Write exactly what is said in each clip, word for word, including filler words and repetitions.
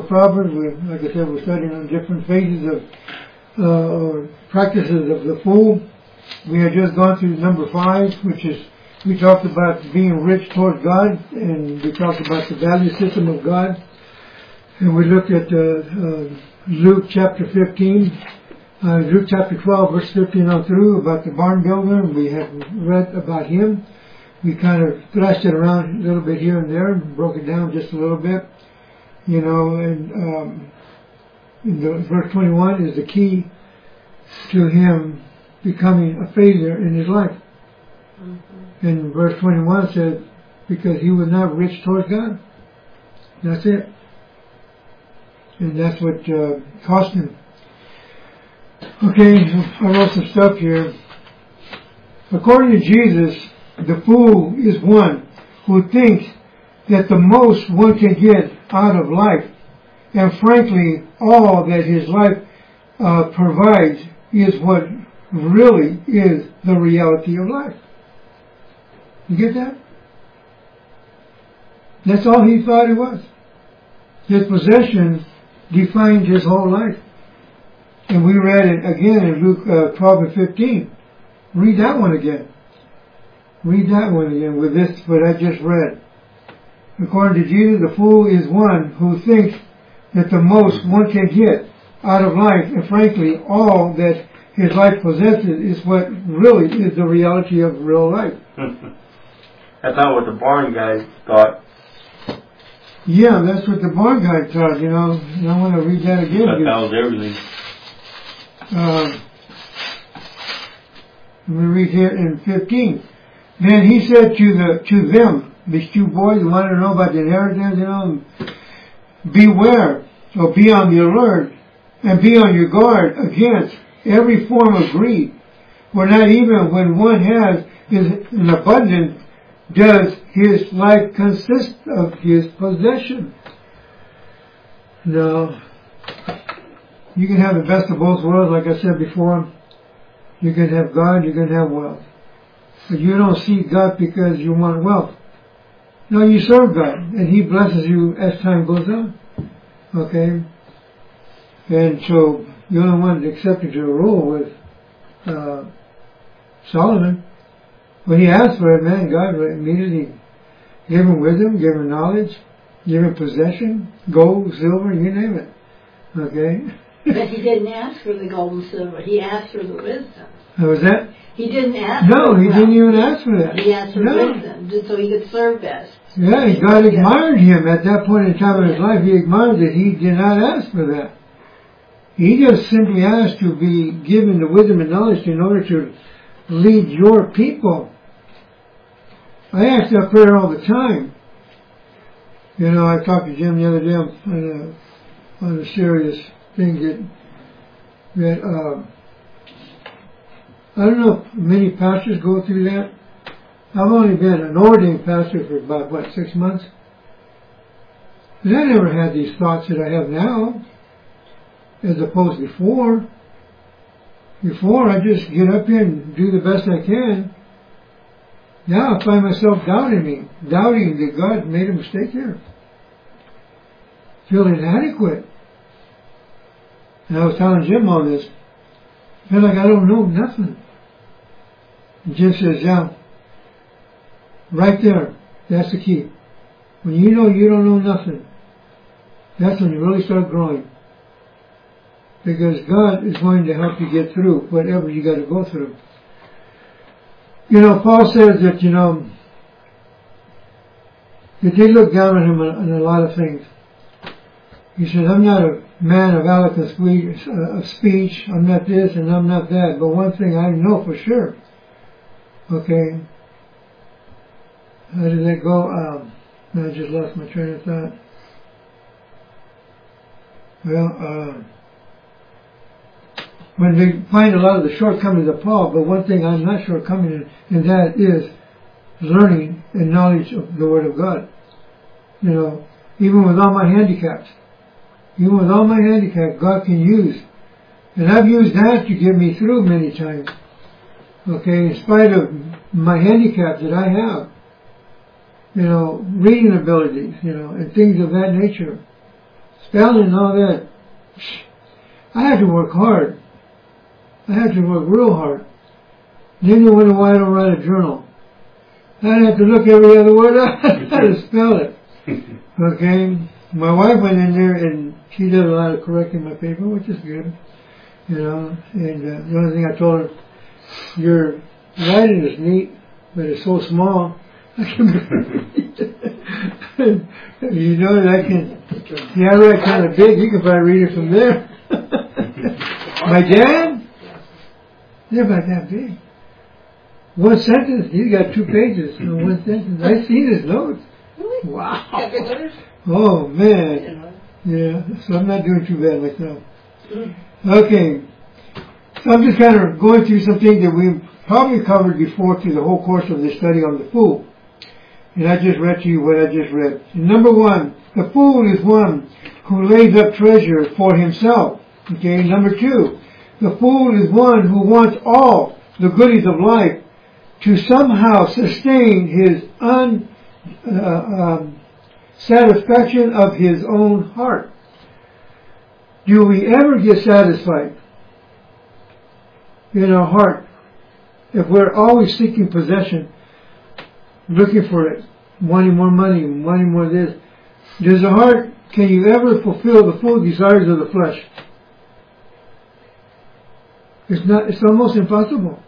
of Proverbs. We, like I said, we're studying on different phases of uh, or practices of the fool. We had just gone through number five, which is we talked about being rich toward God, and we talked about the value system of God. And we looked at uh, uh, Luke chapter fifteen, uh, Luke chapter twelve, verse fifteen on through, about the barn builder. And we had read about him. We kind of thrashed it around a little bit here and there, and broke it down just a little bit. You know, and um, in the, verse twenty-one is the key to him becoming a failure in his life. Mm-hmm. And verse twenty-one said, because he was not rich towards God. That's it. And that's what uh, cost him. Okay, I wrote some stuff here. According to Jesus, the fool is one who thinks that the most one can get out of life, and frankly, all that his life uh, provides is what really is the reality of life. You get that? That's all he thought it was. His possessions defined his whole life. And we read it again in Luke uh, twelve and fifteen. Read that one again. Read that one again with this, what I just read. According to Jesus, the fool is one who thinks that the most one can get out of life, and frankly, all that his life possesses is what really is the reality of real life. That's not what the barn guy thought. Yeah, that's what the barn guy thought, you know. And I want to read that again. That was everything. Uh, let me read here in fifteen. Then he said to the to them, these two boys who wanted to know about the inheritance, you know, beware, or be on the alert, and be on your guard against every form of greed. For not even when one has is an abundance does his life consist of his possession. No. You can have the best of both worlds, like I said before. You can have God, you can have wealth. But you don't seek God because you want wealth. No, you serve God, and He blesses you as time goes on. Okay? And so, the only one that accepted your rule was uh, Solomon. When he asked for it, man, God immediately gave him wisdom, gave him knowledge, gave him possession, gold, silver, you name it. Okay? But he didn't ask for the gold and silver. He asked for the wisdom. How was that? He didn't ask No, for he wealth. didn't even ask for that. He asked for no. wisdom, just so he could serve best. Yeah, God admired him at that point in time in his life. He admired that he did not ask for that. He just simply asked to be given the wisdom and knowledge in order to lead your people. I ask that prayer all the time. You know, I talked to Jim the other day on a, on a serious thing that, that uh, I don't know if many pastors go through that. I've only been an ordained pastor for about, what, six months? And I never had these thoughts that I have now, as opposed to before. Before, I just get up here and do the best I can. Now I find myself doubting me, doubting that God made a mistake here. Feel inadequate. And I was telling Jim all this. I feel like I don't know nothing. And Jim says, yeah, right there, that's the key. When you know you don't know nothing, that's when you really start growing. Because God is going to help you get through whatever you got to go through. You know, Paul says that, you know, that they look down on him on a lot of things. He said, I'm not a man of eloquent speech, I'm not this and I'm not that, but one thing I know for sure. Okay. How did that go? Um, I just lost my train of thought. Well, uh, when they find a lot of the shortcomings of Paul, but one thing I'm not shortcoming in, and that is learning and knowledge of the Word of God. You know, even with all my handicaps, even with all my handicaps, God can use. And I've used that to get me through many times. Okay, in spite of my handicap that I have. You know, reading abilities, you know, and things of that nature. spelling and all that. I had to work hard. I had to work real hard. Then once in a while I don't write a journal. I'd have to look every other word up how to spell it. Okay? My wife went in there and she did a lot of correcting my paper, which is good. You know, and uh, the only thing I told her, your writing is neat, but it's so small. I can you know, I can, yeah, I write kind of big, you can probably read it from there. My dad, they're about that big. One sentence, he's got two pages in one sentence. I've seen his notes. Really? Wow. Oh, man. Yeah, so I'm not doing too bad myself. Okay. So I'm just kind of going through some things that we probably covered before through the whole course of this study on the fool. And I just read to you what I just read. Number one, the fool is one who lays up treasure for himself. Okay. Number two, the fool is one who wants all the goodies of life to somehow sustain his un, uh, um, satisfaction of his own heart. Do we ever get satisfied in our heart if we're always seeking possession, looking for it, wanting more money, wanting more this? Does the heart, can you ever fulfill the full desires of the flesh? It's not, it's almost impossible.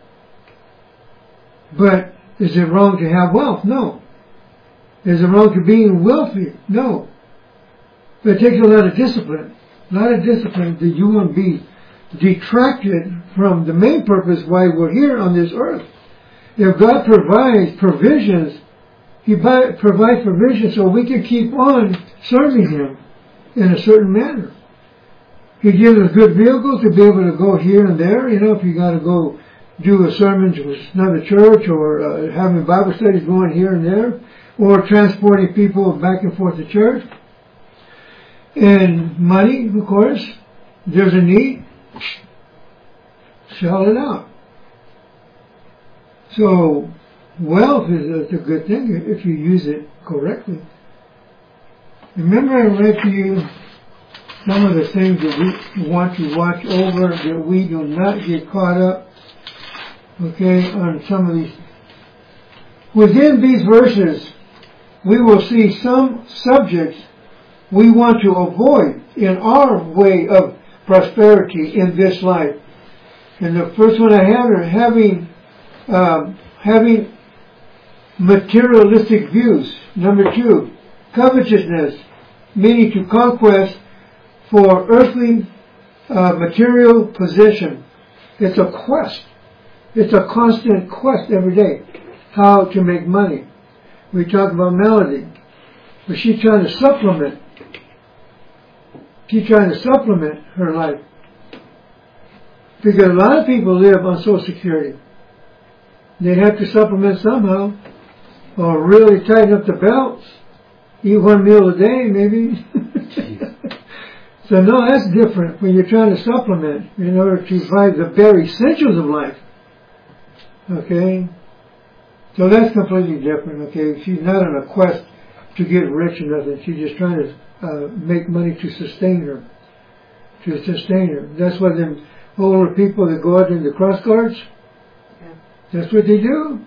But is it wrong to have wealth? No. Is it wrong to being wealthy? No. But it takes a lot of discipline. A lot of discipline that you won't be detracted from the main purpose why we're here on this earth. If God provides provisions, He buy, provides provisions so we can keep on serving Him in a certain manner. He gives us good vehicles to be able to go here and there. You know, if you got to go do a sermon to another church, or uh, having Bible studies going here and there, or transporting people back and forth to church. And money, of course, there's a need, sell it out. So wealth is a good thing if you use it correctly. Remember I read to you some of the things that we want to watch over, that we do not get caught up, okay, on some of these. Within these verses, we will see some subjects we want to avoid in our way of prosperity in this life. And the first one I have are having, um, having materialistic views. Number two, covetousness, meaning to conquest for earthly uh, material possession. It's a quest. It's a constant quest every day, how to make money. We talk about Melody, but she's trying to supplement. She's trying to supplement her life. Because a lot of people live on Social Security. They have to supplement somehow, or really tighten up the belts, eat one meal a day maybe. So no, that's different when you're trying to supplement in order to provide the bare essentials of life. Okay? So that's completely different, okay? She's not on a quest to get rich or nothing. She's just trying to uh, make money to sustain her. To sustain her. That's why them older people that go out in the cross guards, yeah. That's what they do.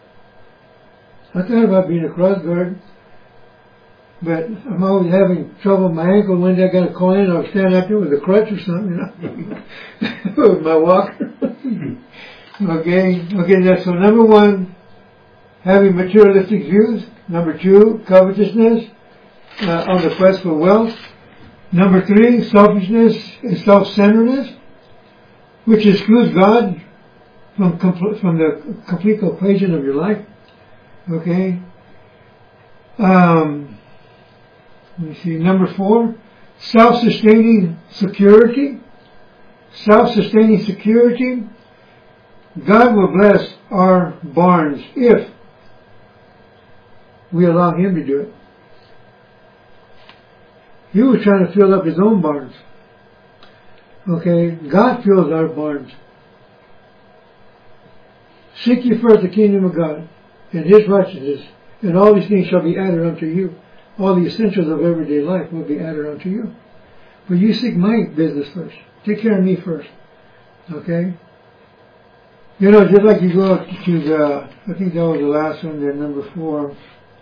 I thought about being a cross guard, but I'm always having trouble with my ankle. One day I got to call in, I'll stand out there with a crutch or something, you know, with my walker. Okay, okay, that's so number one, having materialistic views. Number two, covetousness, uh, on the quest for wealth. Number three, selfishness and self-centeredness, which excludes God from compl- from the complete equation of your life. Okay. Um, let me see. Number four, self-sustaining security. Self-sustaining security. God will bless our barns if we allow Him to do it. He was trying to fill up His own barns. Okay? God fills our barns. Seek ye first the kingdom of God and His righteousness, and all these things shall be added unto you. All the essentials of everyday life will be added unto you. But you seek my business first. Take care of me first. Okay? You know, just like you go out to the, I think that was the last one there, number four.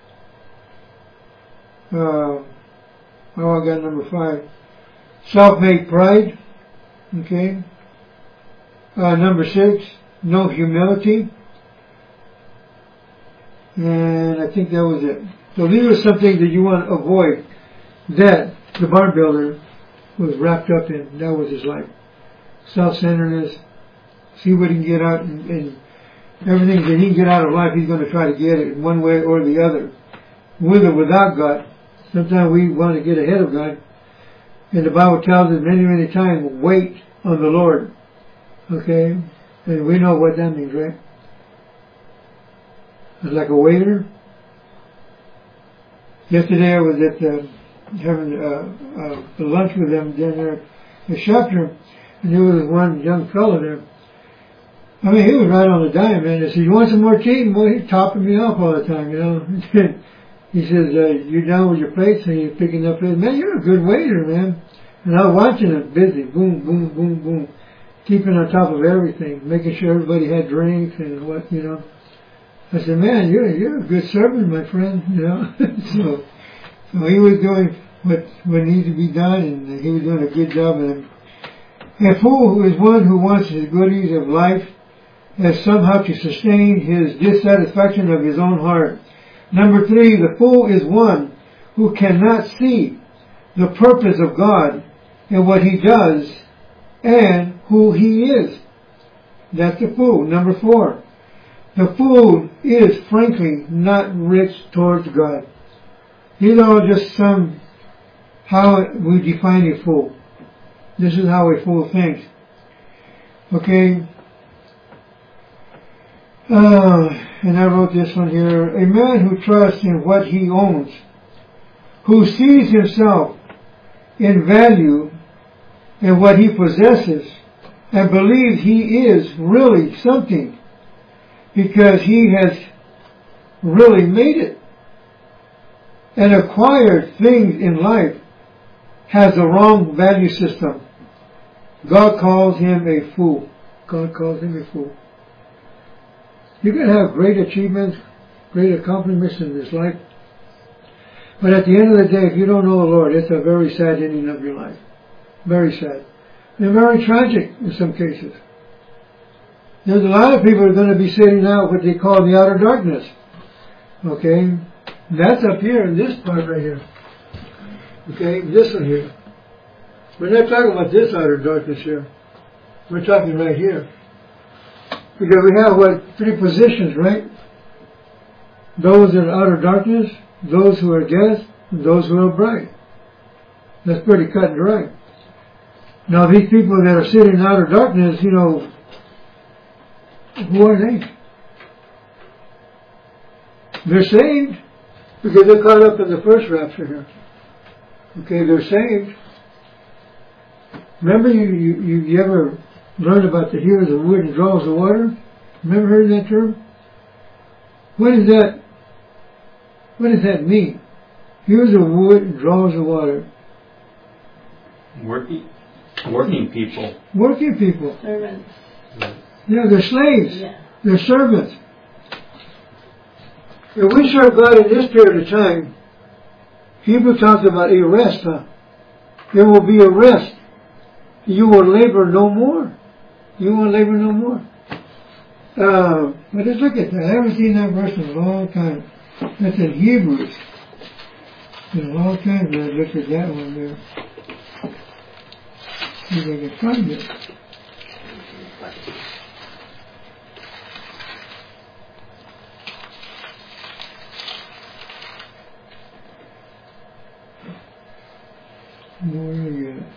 Uh, oh, I got number five. Self-made pride. Okay? Uh, number six, no humility. And I think that was it. So these are some things that you want to avoid that the barn builder was wrapped up in. That was his life. Self-centeredness. See what he can get out, and, and everything that he can get out of life, he's going to try to get it in one way or the other. With or without God. Sometimes we want to get ahead of God. And the Bible tells us many, many times, wait on the Lord. Okay? And we know what that means, right? It's like a waiter. Yesterday I was at uh, having uh, uh, lunch with them down there at the Shefter, and there was one young fellow there. I mean, he was right on the dime, man. I said, "You want some more tea?" And boy, he's topping me off all the time, you know. He says, uh, "You done with your plates?" And he's picking up plates. Man, you're a good waiter, man. And I was watching him, busy, boom, boom, boom, boom, keeping on top of everything, making sure everybody had drinks and what, you know. I said, "Man, you're you're a good servant, my friend," you know. so, so he was doing what what needed to be done, and he was doing a good job. And a fool is one who wants the goodies of life as somehow to sustain his dissatisfaction of his own heart. Number three, the fool is one who cannot see the purpose of God and what He does and who He is. That's the fool. Number four, the fool is frankly not rich towards God. These are just some, how we define a fool. This is how a fool thinks. Okay? Uh, and I wrote this one here. A man who trusts in what he owns, who sees himself in value in what he possesses, and believes he is really something because he has really made it and acquired things in life, has the wrong value system. God calls him a fool. God calls him a fool. You can have great achievements, great accomplishments in this life, but at the end of the day, if you don't know the Lord, it's a very sad ending of your life. Very sad. And very tragic in some cases. There's a lot of people who are going to be sitting out what they call the outer darkness. Okay? That's up here in this part right here. Okay? This one here. We're not talking about this outer darkness here. We're talking right here. Because we have, what, three positions, right? Those in outer darkness, those who are guests, and those who are bright. That's pretty cut and dry. Now these people that are sitting in outer darkness, you know, who are they? They're saved because they're caught up in the first rapture here. Okay, they're saved. Remember you, you, you, you ever learned about the hears the wood and draws the water? Remember heard that term? What is that? What does that mean? Hears the wood and draws the water. Working, working people. Working people. Servants. Yeah, they're slaves. Yeah. They're servants. If we serve God in this period of time, Hebrew talks about a rest, huh? There will be a rest. You will labor no more. You will labor no more. Uh, but let's look at that. I haven't seen that verse in a long time. That's in Hebrews. In a long time I looked at that one there. See if I can find it. Where are you at?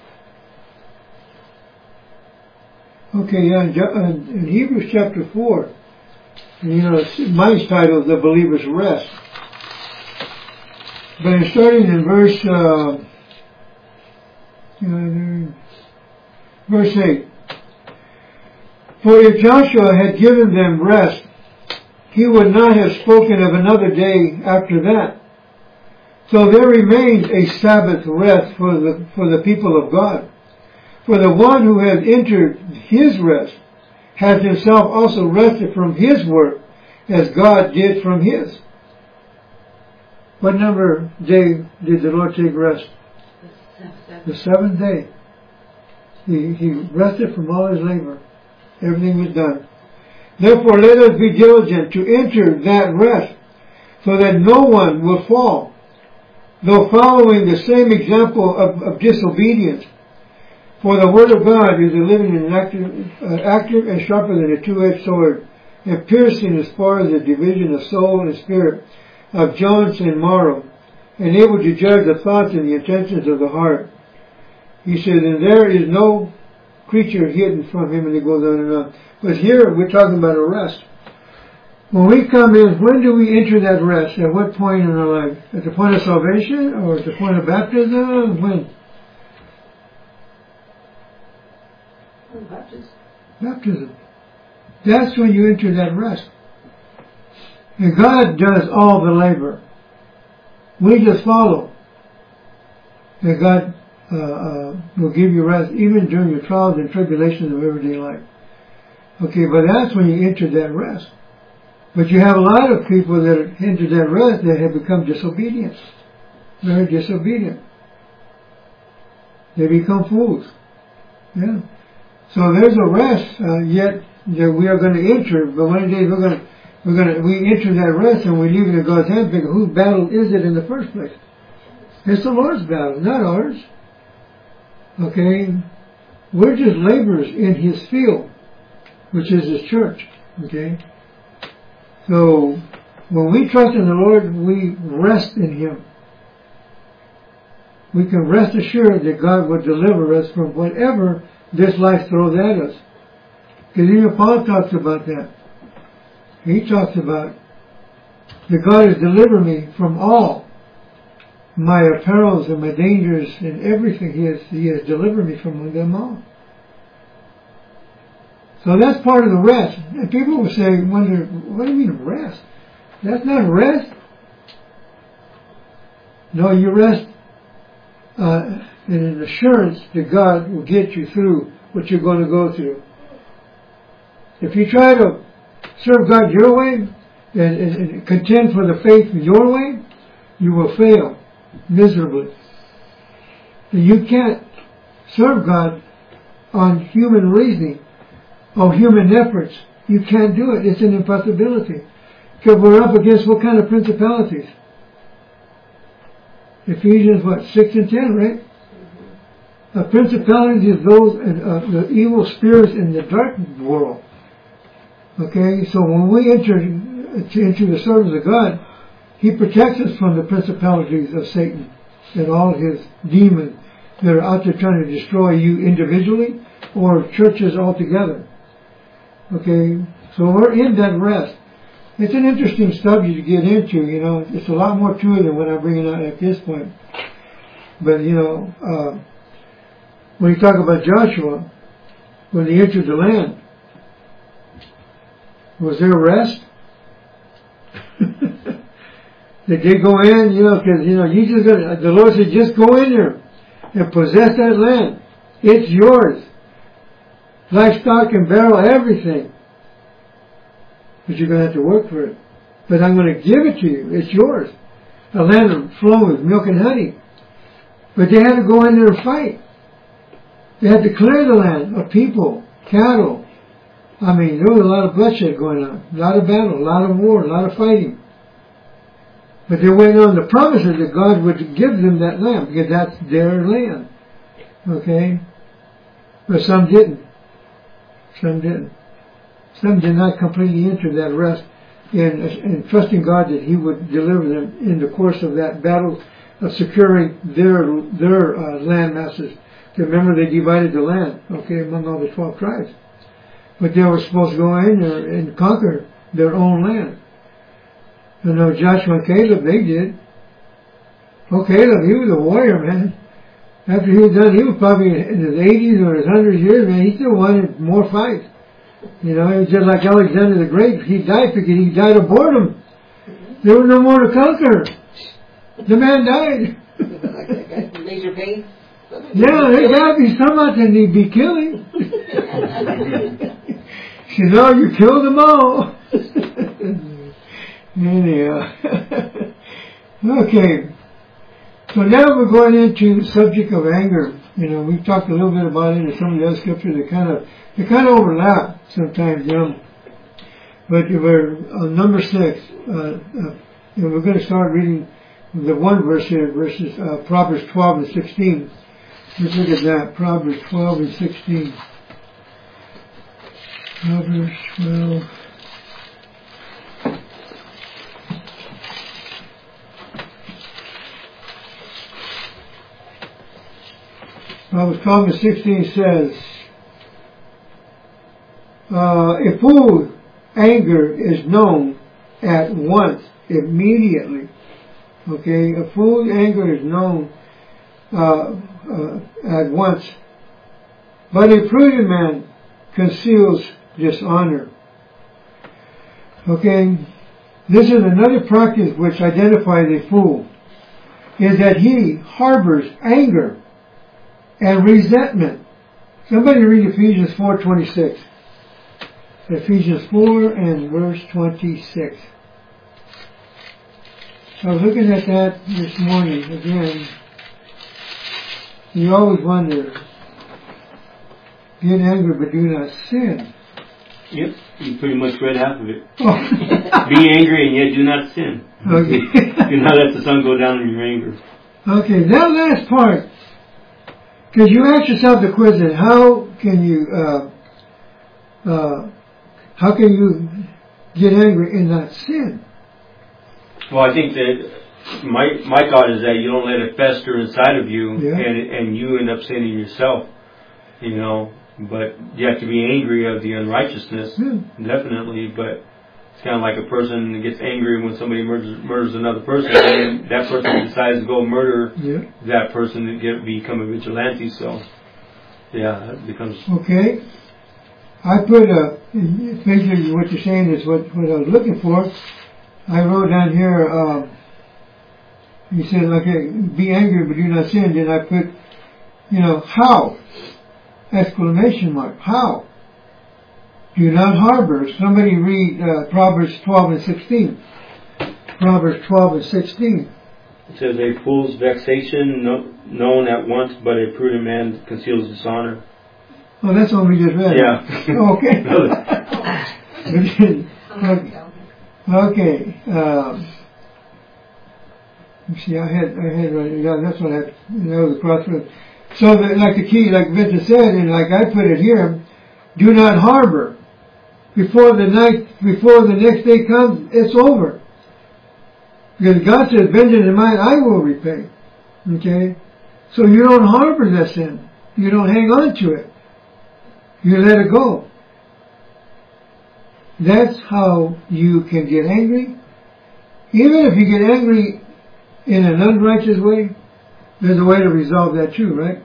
Okay, yeah, in, in Hebrews chapter four, you know, mine's titled The Believer's Rest. But starting in verse, uh, verse eight. For if Joshua had given them rest, he would not have spoken of another day after that. So there remains a Sabbath rest for the, for the people of God. For the one who has entered his rest has himself also rested from his work as God did from his. What number day did the Lord take rest? The seventh day. He, he rested from all his labor. Everything was done. Therefore let us be diligent to enter that rest, so that no one will fall, though following the same example of, of disobedience. For the word of God is a living and active, uh, active and sharper than a two-edged sword, and piercing as far as the division of soul and spirit, of joints and marrow, and able to judge the thoughts and the intentions of the heart. He says, and there is no creature hidden from him, and it goes on and on. But here we're talking about a rest. When we come in, when do we enter that rest? At what point in our life? At the point of salvation, or at the point of baptism? When? Baptism. Baptism. That's when you enter that rest. And God does all the labor. We just follow. And God uh, uh, will give you rest even during your trials and tribulations of everyday life. Okay, but that's when you enter that rest. But you have a lot of people that enter that rest that have become disobedient. Very disobedient. They become fools. Yeah. So there's a rest uh, yet that we are going to enter, but one of the days we're going to, we're going to, we enter that rest and we leave it in God's hands, because whose battle is it in the first place? It's the Lord's battle, not ours. Okay? We're just laborers in His field, which is His church. Okay? So, when we trust in the Lord, we rest in Him. We can rest assured that God will deliver us from whatever this life throws at us. Because even Paul talks about that. He talks about that God has delivered me from all my perils and my dangers and everything. He has, he has delivered me from them all. So that's part of the rest. And people will say, wonder, what do you mean rest? That's not rest. No, you rest uh, in an assurance that God will get you through what you're going to go through. If you try to serve God your way and, and, and contend for the faith your way, you will fail miserably. And you can't serve God on human reasoning or human efforts. You can't do it. It's an impossibility. Because we're up against what kind of principalities? Ephesians, what, six and ten, right? Mm-hmm. Uh, principalities is those, uh, the evil spirits in the dark world. Okay, so when we enter into the service of God, He protects us from the principalities of Satan and all his demons that are out there trying to destroy you individually or churches altogether. Okay, so we're in that rest. It's an interesting subject to get into, you know. It's a lot more to it than what I'm bringing out at this point. But, you know, uh, when you talk about Joshua, when he entered the land, was there rest? Did they go in, you know, because, you know, you just got, the Lord said, just go in there and possess that land. It's yours. Livestock and barrel, everything. But you're going to have to work for it. But I'm going to give it to you. It's yours. A land flowing with milk and honey. But they had to go in there and fight. They had to clear the land of people, cattle. I mean, there was a lot of bloodshed going on. A lot of battle, a lot of war, a lot of fighting. But they're waiting on the promises that God would give them that land, because that's their land. Okay? But some didn't. Some didn't. Some did not completely enter that rest in, in trusting God that He would deliver them in the course of that battle of securing their their uh, land masses. Remember, they divided the land, okay, among all the twelve tribes. But they were supposed to go in there and conquer their own land. You know, Joshua and Caleb, they did. Oh, Caleb, he was a warrior, man. After he was done, he was probably in his eighties or his hundred years, man. He still wanted more fights. You know, he was just like Alexander the Great. He died because he died of boredom. There was no more to conquer. The man died. Like that guy from Laser Pain. Yeah, there got to be some out there need be killing. She said, no, you killed them all. Anyhow. Okay. So now we're going into the subject of anger. You know, we've talked a little bit about it in some of the other scriptures. They kind of, they kind of overlap sometimes, you know. But we're on number six. Uh, uh, you know, we're going to start reading the one verse here, verses uh, Proverbs twelve and sixteen. Let's look at that. Proverbs twelve and sixteen. Proverbs twelve. Proverbs twelve and sixteen says, uh, a fool's anger is known at once, immediately. Okay, a fool's anger is known uh, uh, at once, but a prudent man conceals dishonor. Okay, this is another practice which identifies a fool, is that he harbors anger and resentment. Somebody read Ephesians four twenty-six. Ephesians four and verse twenty-six. I was looking at that this morning again. You always wonder, get angry but do not sin. Yep, you pretty much read half of it. Oh. Be angry and yet do not sin. Okay. Do not let the sun go down in your anger. Okay, that last part, because you ask yourself the question, how can you, uh, uh, how can you get angry and not sin? Well, I think that my my thought is that you don't let it fester inside of you, Yeah. and and you end up sinning yourself. You know, but you have to be angry of the unrighteousness, Yeah. definitely. But it's kind of like a person that gets angry when somebody murders, murders another person, and that person decides to go murder Yeah. that person and get become a vigilante. So, yeah, it becomes Okay. I put a, basically what you're saying is what, what I was looking for. I wrote down here, um, he said, okay, be angry but do not sin. Then I put, you know, how? Exclamation mark. How? Do not harbor. Somebody read uh, Proverbs twelve and sixteen. Proverbs twelve and sixteen. it says a fool's vexation no, known at once, but a prudent man conceals dishonor. Oh, that's what we just read. Yeah. Okay. Okay. Um, you see, I had, I had, yeah, that's what I had, you know, the crossroads. So, the, like the key, like Vincent said, and like I put it here, do not harbor. Before the night, before the next day comes, it's over. Because God says, vengeance is mine, I will repay. Okay? So you don't harbor that sin. You don't hang on to it. You let it go. That's how you can get angry. Even if you get angry in an unrighteous way, there's a way to resolve that too, right?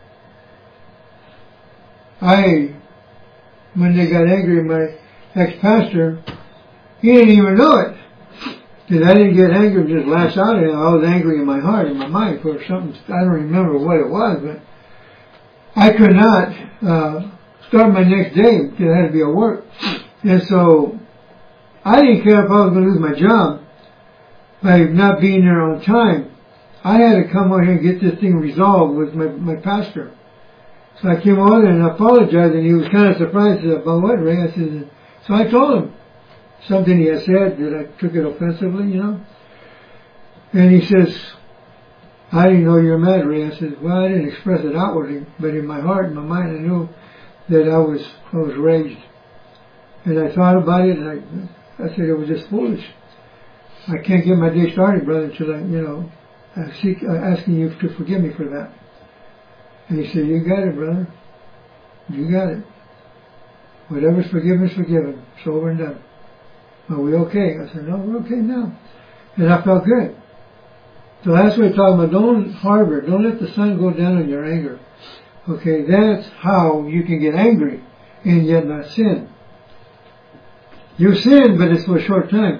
I, when they got angry, my ex-pastor, he didn't even know it. Because I didn't get angry and just lash out at him. I was angry in my heart, in my mind for something. I don't remember what it was, but I could not uh, start my next day because I had to be at work. And so I didn't care if I was going to lose my job by not being there on time. I had to come over here and get this thing resolved with my, my pastor. So I came over and apologized, and he was kind of surprised. He said, about what, Ray? I said, so I told him something he had said that I took it offensively, you know. And he says, I didn't know you were mad, Ray. I said, well, I didn't express it outwardly, but in my heart, in my mind, I knew that I was, I was raged. And I thought about it, and I, I said it was just foolish. I can't get my day started, brother, until I, you know, I seek, uh, asking you to forgive me for that. And he said, you got it, brother. You got it. Whatever's forgiven is forgiven. It's over and done. Are we okay? I said, no, we're okay now. And I felt good. So that's what we're talking about. Don't harbor. Don't let the sun go down on your anger. Okay, that's how you can get angry and yet not sin. You sin, but it's for a short time.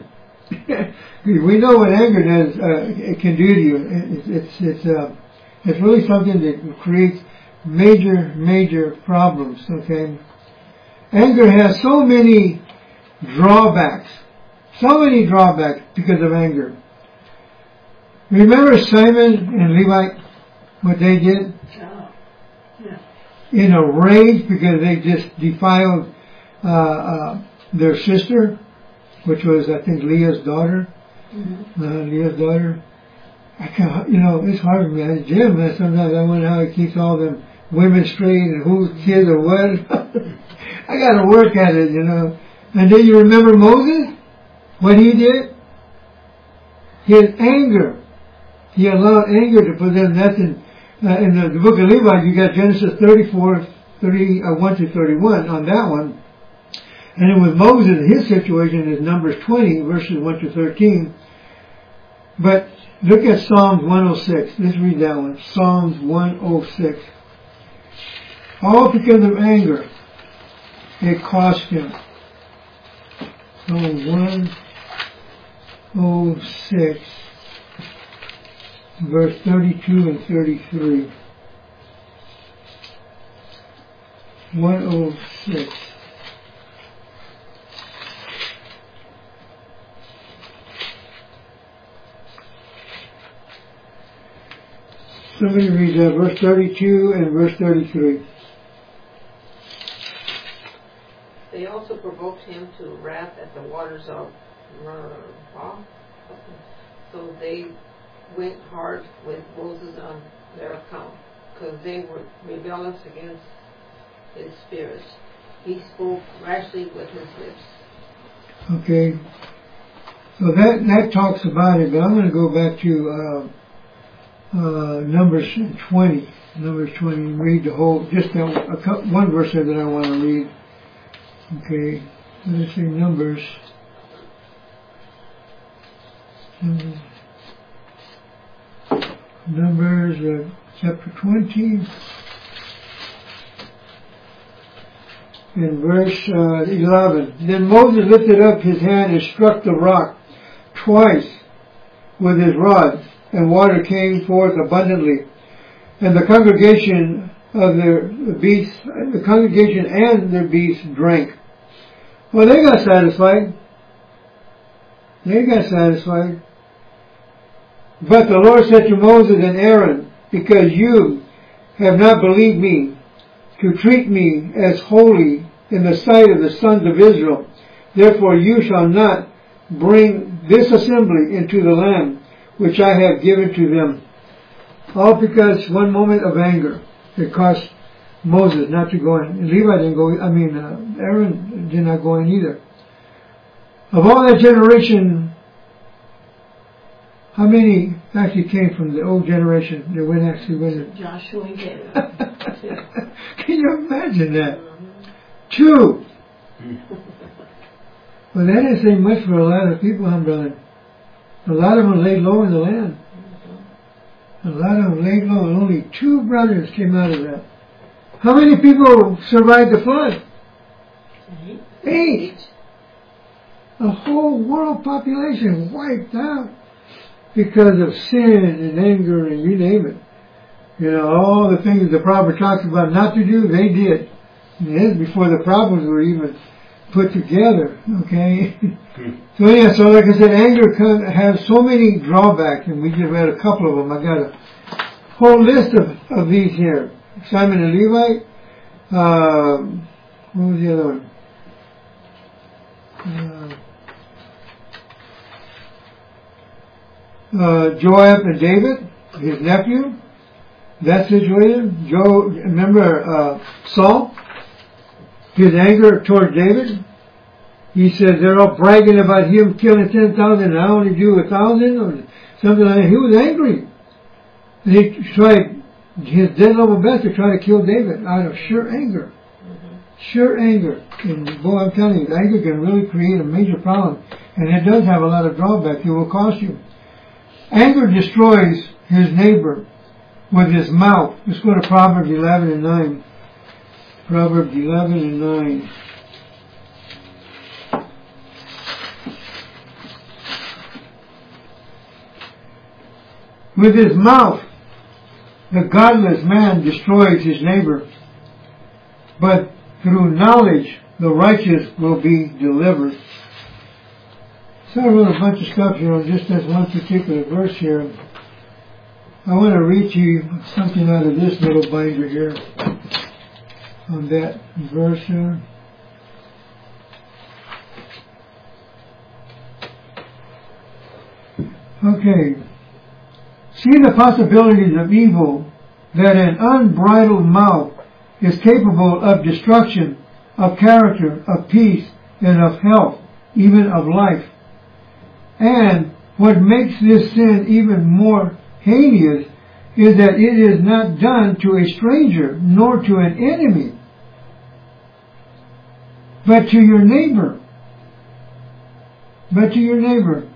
We know what anger does, uh, it can do to you. It's, it's, it's, uh, it's really something that creates major, major problems, okay? Anger has so many drawbacks. So many drawbacks because of anger. Remember Simon and Levi, what they did? Oh, yeah. In a rage because they just defiled uh, uh, their sister, which was, I think, Leah's daughter. Mm-hmm. Uh, Leah's daughter. I can't, you know, it's hard for me. I, Jim, man, sometimes I wonder how he keeps all them women straight and whose kids are what. I got to work at it, you know. And then you remember Moses? What he did? His anger. He allowed anger to possess. That's in, uh, in the, the book of Levi. You got Genesis thirty-four, thirty, uh, one to thirty-one on that one. And then with Moses, his situation is Numbers twenty, verses one to thirteen. But look at Psalms one oh six. Let's read that one. Psalms one oh six. All because of anger. It cost him. So one oh six, verse thirty-two and thirty-three. one oh six. Somebody read that, verse thirty-two and verse thirty-three. They also provoked him to wrath at the waters of Meribah. So they went hard with Moses on their account, because they were rebellious against his spirit. He spoke rashly with his lips. Okay. So that, that talks about it, but I'm going to go back to uh, uh, Numbers twenty. Numbers twenty, and read the whole, just that, a couple, one verse there that I want to read. Okay, let's say Numbers. Numbers, Numbers uh, chapter twenty, in verse uh, eleven. Then Moses lifted up his hand and struck the rock twice with his rod, and water came forth abundantly. And the congregation of their beasts, the congregation and their beasts drank. Well, they got satisfied. They got satisfied. But the Lord said to Moses and Aaron, because you have not believed me to treat me as holy in the sight of the sons of Israel, therefore you shall not bring this assembly into the land which I have given to them. All because one moment of anger. It cost Moses not to go in. And Levi didn't go, I mean, uh, Aaron did not go in either. Of all that generation, how many actually came from the old generation that went actually went in? Joshua and Caleb. Can you imagine that? Two. Well, that didn't say much for a lot of people, huh, brother? A lot of them laid low in the land. A lot of them laid low, and only two brothers came out of that. How many people survived the flood? Eight. Eight. The whole world population wiped out because of sin and anger and you name it. You know, all the things the prophet talks about not to do, they did. And this before the problems were even put together, okay? So yeah, so like I said, anger can have so many drawbacks, and we just read a couple of them. I got a whole list of, of these here. Simon and Levi. Uh, what was the other one? Uh, uh, Joab and David, his nephew. That situation. Joe, remember uh, Saul? His anger toward David. He said they're all bragging about him killing ten thousand and I only do a thousand or something like that. He was angry. And he tried his dead level best to try to kill David out of sheer anger. Mm-hmm. Sheer anger. And boy, I'm telling you, anger can really create a major problem. And it does have a lot of drawbacks. It will cost you. Anger destroys his neighbor with his mouth. Let's go to Proverbs eleven and nine. Proverbs eleven and nine. With his mouth, the godless man destroys his neighbor, but through knowledge, the righteous will be delivered. So I wrote a bunch of stuff here on just this one particular verse here. I want to read to you something out of this little binder here on that verse here. Okay. See the possibilities of evil, that an unbridled mouth is capable of destruction, of character, of peace, and of health, even of life. And what makes this sin even more heinous is that it is not done to a stranger, nor to an enemy, but to your neighbor. But to your neighbor.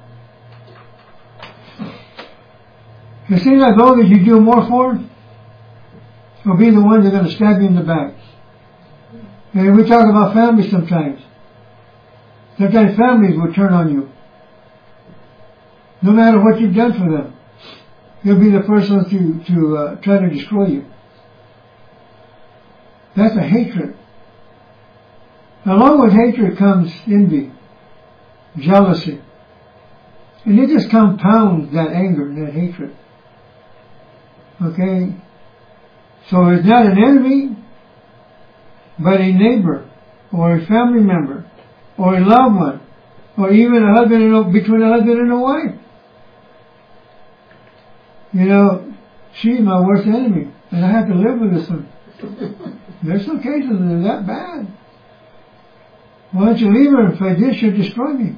It seems like those that you do more for will be the ones that are going to stab you in the back. And we talk about families sometimes. Sometimes families will turn on you. No matter what you've done for them. They'll be the first ones to, to uh, try to destroy you. That's a hatred. Along with hatred comes envy, jealousy. And it just compounds that anger and that hatred. Okay? So it's not an enemy, but a neighbor, or a family member, or a loved one, or even a husband and a, between a husband and a wife. You know, she's my worst enemy, and I have to live with this one. There's some cases that are that bad. Why don't you leave her? If I did, she'll destroy me.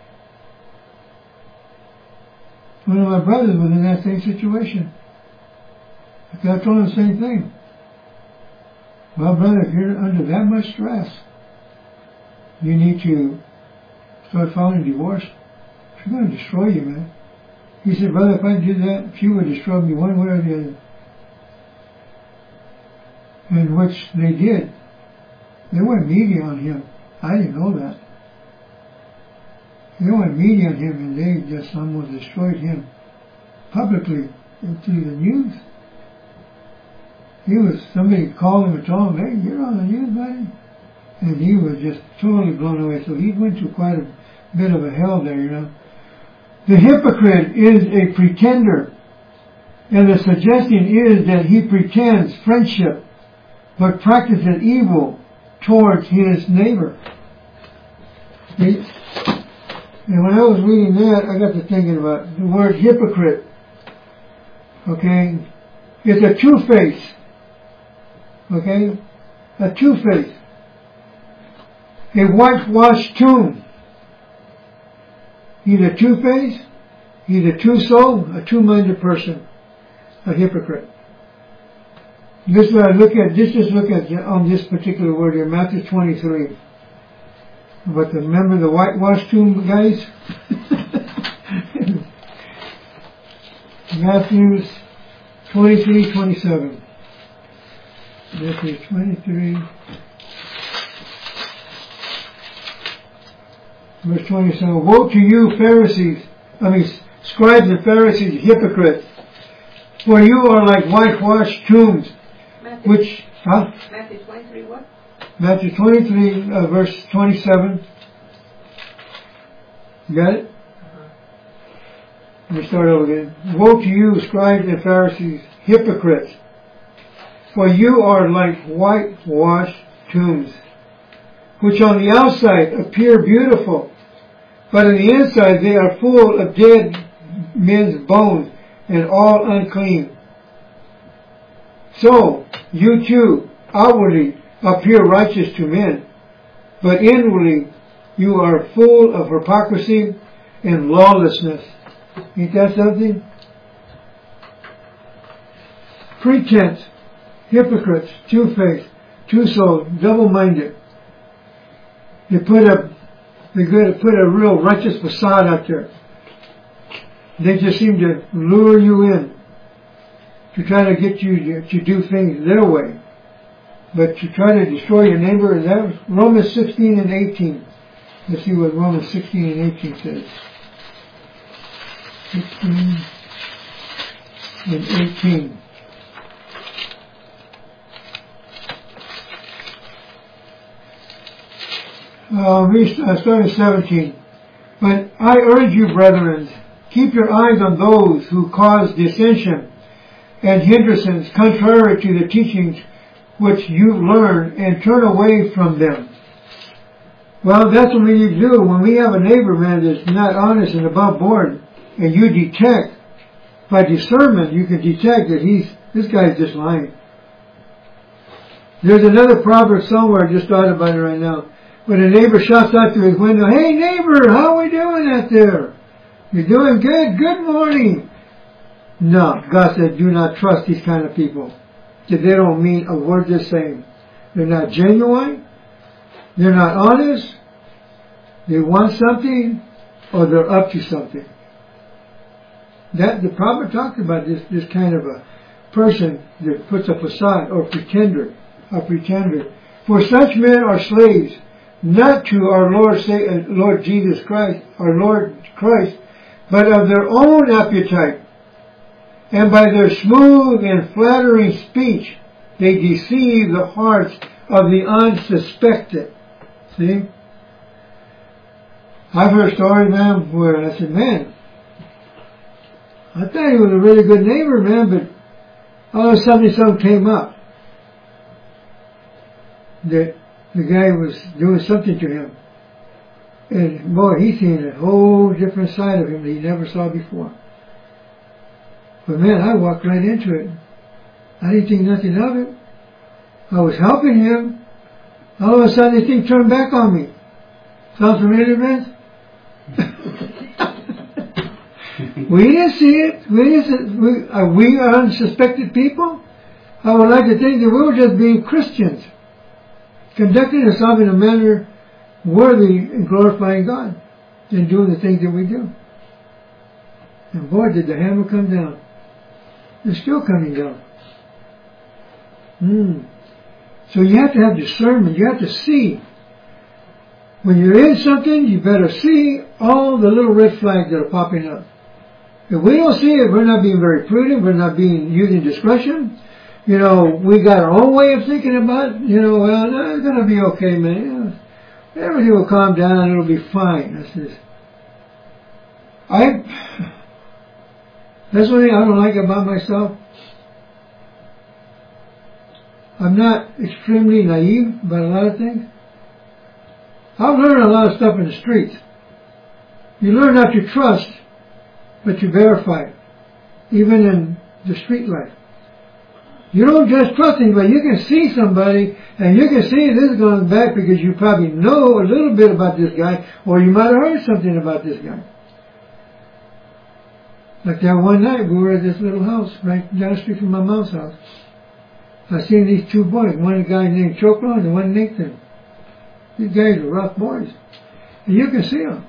One of my brothers was in that same situation. I told him the same thing. Well, brother, if you're under that much stress, you need to start filing divorce. She's going to destroy you, man. He said, brother, if I did that, she would destroy me one way or the other. And which they did. They went media on him. I didn't know that. They went media on him, and they just almost destroyed him publicly through the news. He was, somebody called him and told him, hey, you're on the news, buddy. And he was just totally blown away. So he went through quite a bit of a hell there, you know. The hypocrite is a pretender. And the suggestion is that he pretends friendship, but practices evil towards his neighbor. See? And when I was reading that, I got to thinking about the word hypocrite. Okay? It's a two-face. Okay? A two-face. A whitewashed tomb. He's a two-face. He's a two-soul, a two-minded person. A hypocrite. This is what I look at, just just look at on this particular word here, Matthew twenty-three. But the, remember the whitewashed tomb, guys? Matthew twenty-three, twenty-seven. Matthew twenty-three, verse twenty-seven. Woe to you, Pharisees, I mean, scribes and Pharisees, hypocrites, for you are like whitewashed tombs, Matthew, which, huh? Matthew twenty-three, what? Matthew twenty-three, uh, verse twenty-seven. You got it? Uh-huh. Let me start over again. Woe to you, scribes and Pharisees, hypocrites, for you are like whitewashed tombs, which on the outside appear beautiful, but on the inside they are full of dead men's bones and all unclean. So, you too, outwardly appear righteous to men, but inwardly you are full of hypocrisy and lawlessness. Ain't that something? Pretense, hypocrites, two-faced, two-souled, double-minded. They put a, they put a real righteous facade out there. They just seem to lure you in to try to get you to, to do things their way. But to try to destroy your neighbor, and that was Romans sixteen and eighteen. Let's see what Romans sixteen and eighteen says. sixteen and eighteen. Uh, we start at seventeen. But I urge you, brethren, keep your eyes on those who cause dissension and hindrance contrary to the teachings which you learn, and turn away from them. Well, that's what we need to do. When we have a neighbor, man, that's not honest and above board, and you detect, by discernment, you can detect that he's, this guy's just lying. There's another proverb somewhere, I just thought about it right now. When a neighbor shouts out through his window, "Hey neighbor, how are we doing out there? You're doing good? Good morning." No, God said, do not trust these kind of people. Because they don't mean a word they're saying. They're not genuine. They're not honest. They want something, or they're up to something. That the prophet talked about this this kind of a person that puts a facade or pretender, a pretender. For such men are slaves, not to our Lord, say, Lord Jesus Christ, our Lord Christ, but of their own appetite. And by their smooth and flattering speech, they deceive the hearts of the unsuspected. See? I've heard stories, man, where I said, man, I thought he was a really good neighbor, man, but all of a sudden something came up. That the guy was doing something to him. And boy, he's seen a whole different side of him that he never saw before. But man, I walked right into it. I didn't think nothing of it. I was helping him. All of a sudden, the thing turned back on me. Sounds familiar, man? We didn't see it. We didn't. We, are we unsuspected people? I would like to think that we were just being Christians, conducting ourselves in a manner worthy and glorifying God, and doing the things that we do. And boy, did the hammer come down. It's still coming down. Hmm. So you have to have discernment. You have to see. When you're in something, you better see all the little red flags that are popping up. If we don't see it, we're not being very prudent. We're not being using discretion. You know, we got our own way of thinking about it. You know, well, no, it's going to be okay, man. You know, everything will calm down. It'll be fine. That's just, I... That's one thing I don't like about myself. I'm not extremely naive about a lot of things. I've learned a lot of stuff in the streets. You learn not to trust, but you verify it, even in the street life. You don't just trust anybody. You can see somebody, and you can see this is going back because you probably know a little bit about this guy, or you might have heard something about this guy. Like that one night, we were at this little house right down the street from my mom's house. I seen these two boys, one guy named Chokro and one Nathan. These guys are rough boys. And you can see them.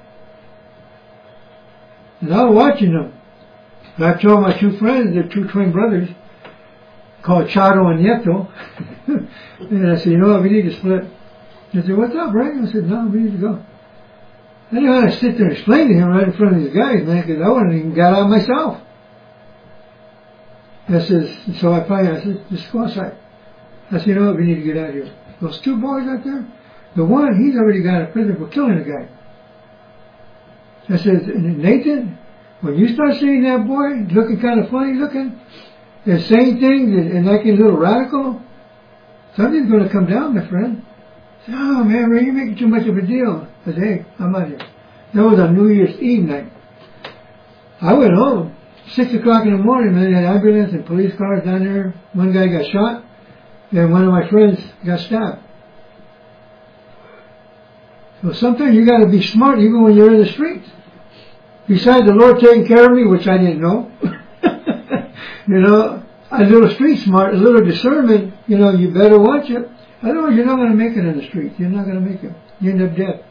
And I was watching them. And I told my two friends, they're two twin brothers, called Charo and Nieto. And I said, you know what, we need to split. They said, what's up, Ray? I said, no, we need to go. I didn't want to sit there and explain to him right in front of these guys, man, because I wouldn't even got out myself. I said, so I finally, I said, just go outside. I said, you know what, we need to get out of here. Those two boys out there, the one, he's already got a prison for killing a guy. I said, Nathan, when you start seeing that boy looking kind of funny looking, and saying things and, and acting a little radical, something's going to come down, my friend. I said, oh man, Ray, you're making too much of a deal. I said, hey, I'm out here. That was on New Year's Eve night. I went home. Six o'clock in the morning, man, they had ambulance and police cars down there. One guy got shot, and one of my friends got stabbed. So sometimes you got to be smart even when you're in the streets. Besides the Lord taking care of me, which I didn't know, you know, a little street smart, a little discernment, you know, you better watch it. Otherwise, you're not going to make it in the streets. You're not going to make it. You end up dead.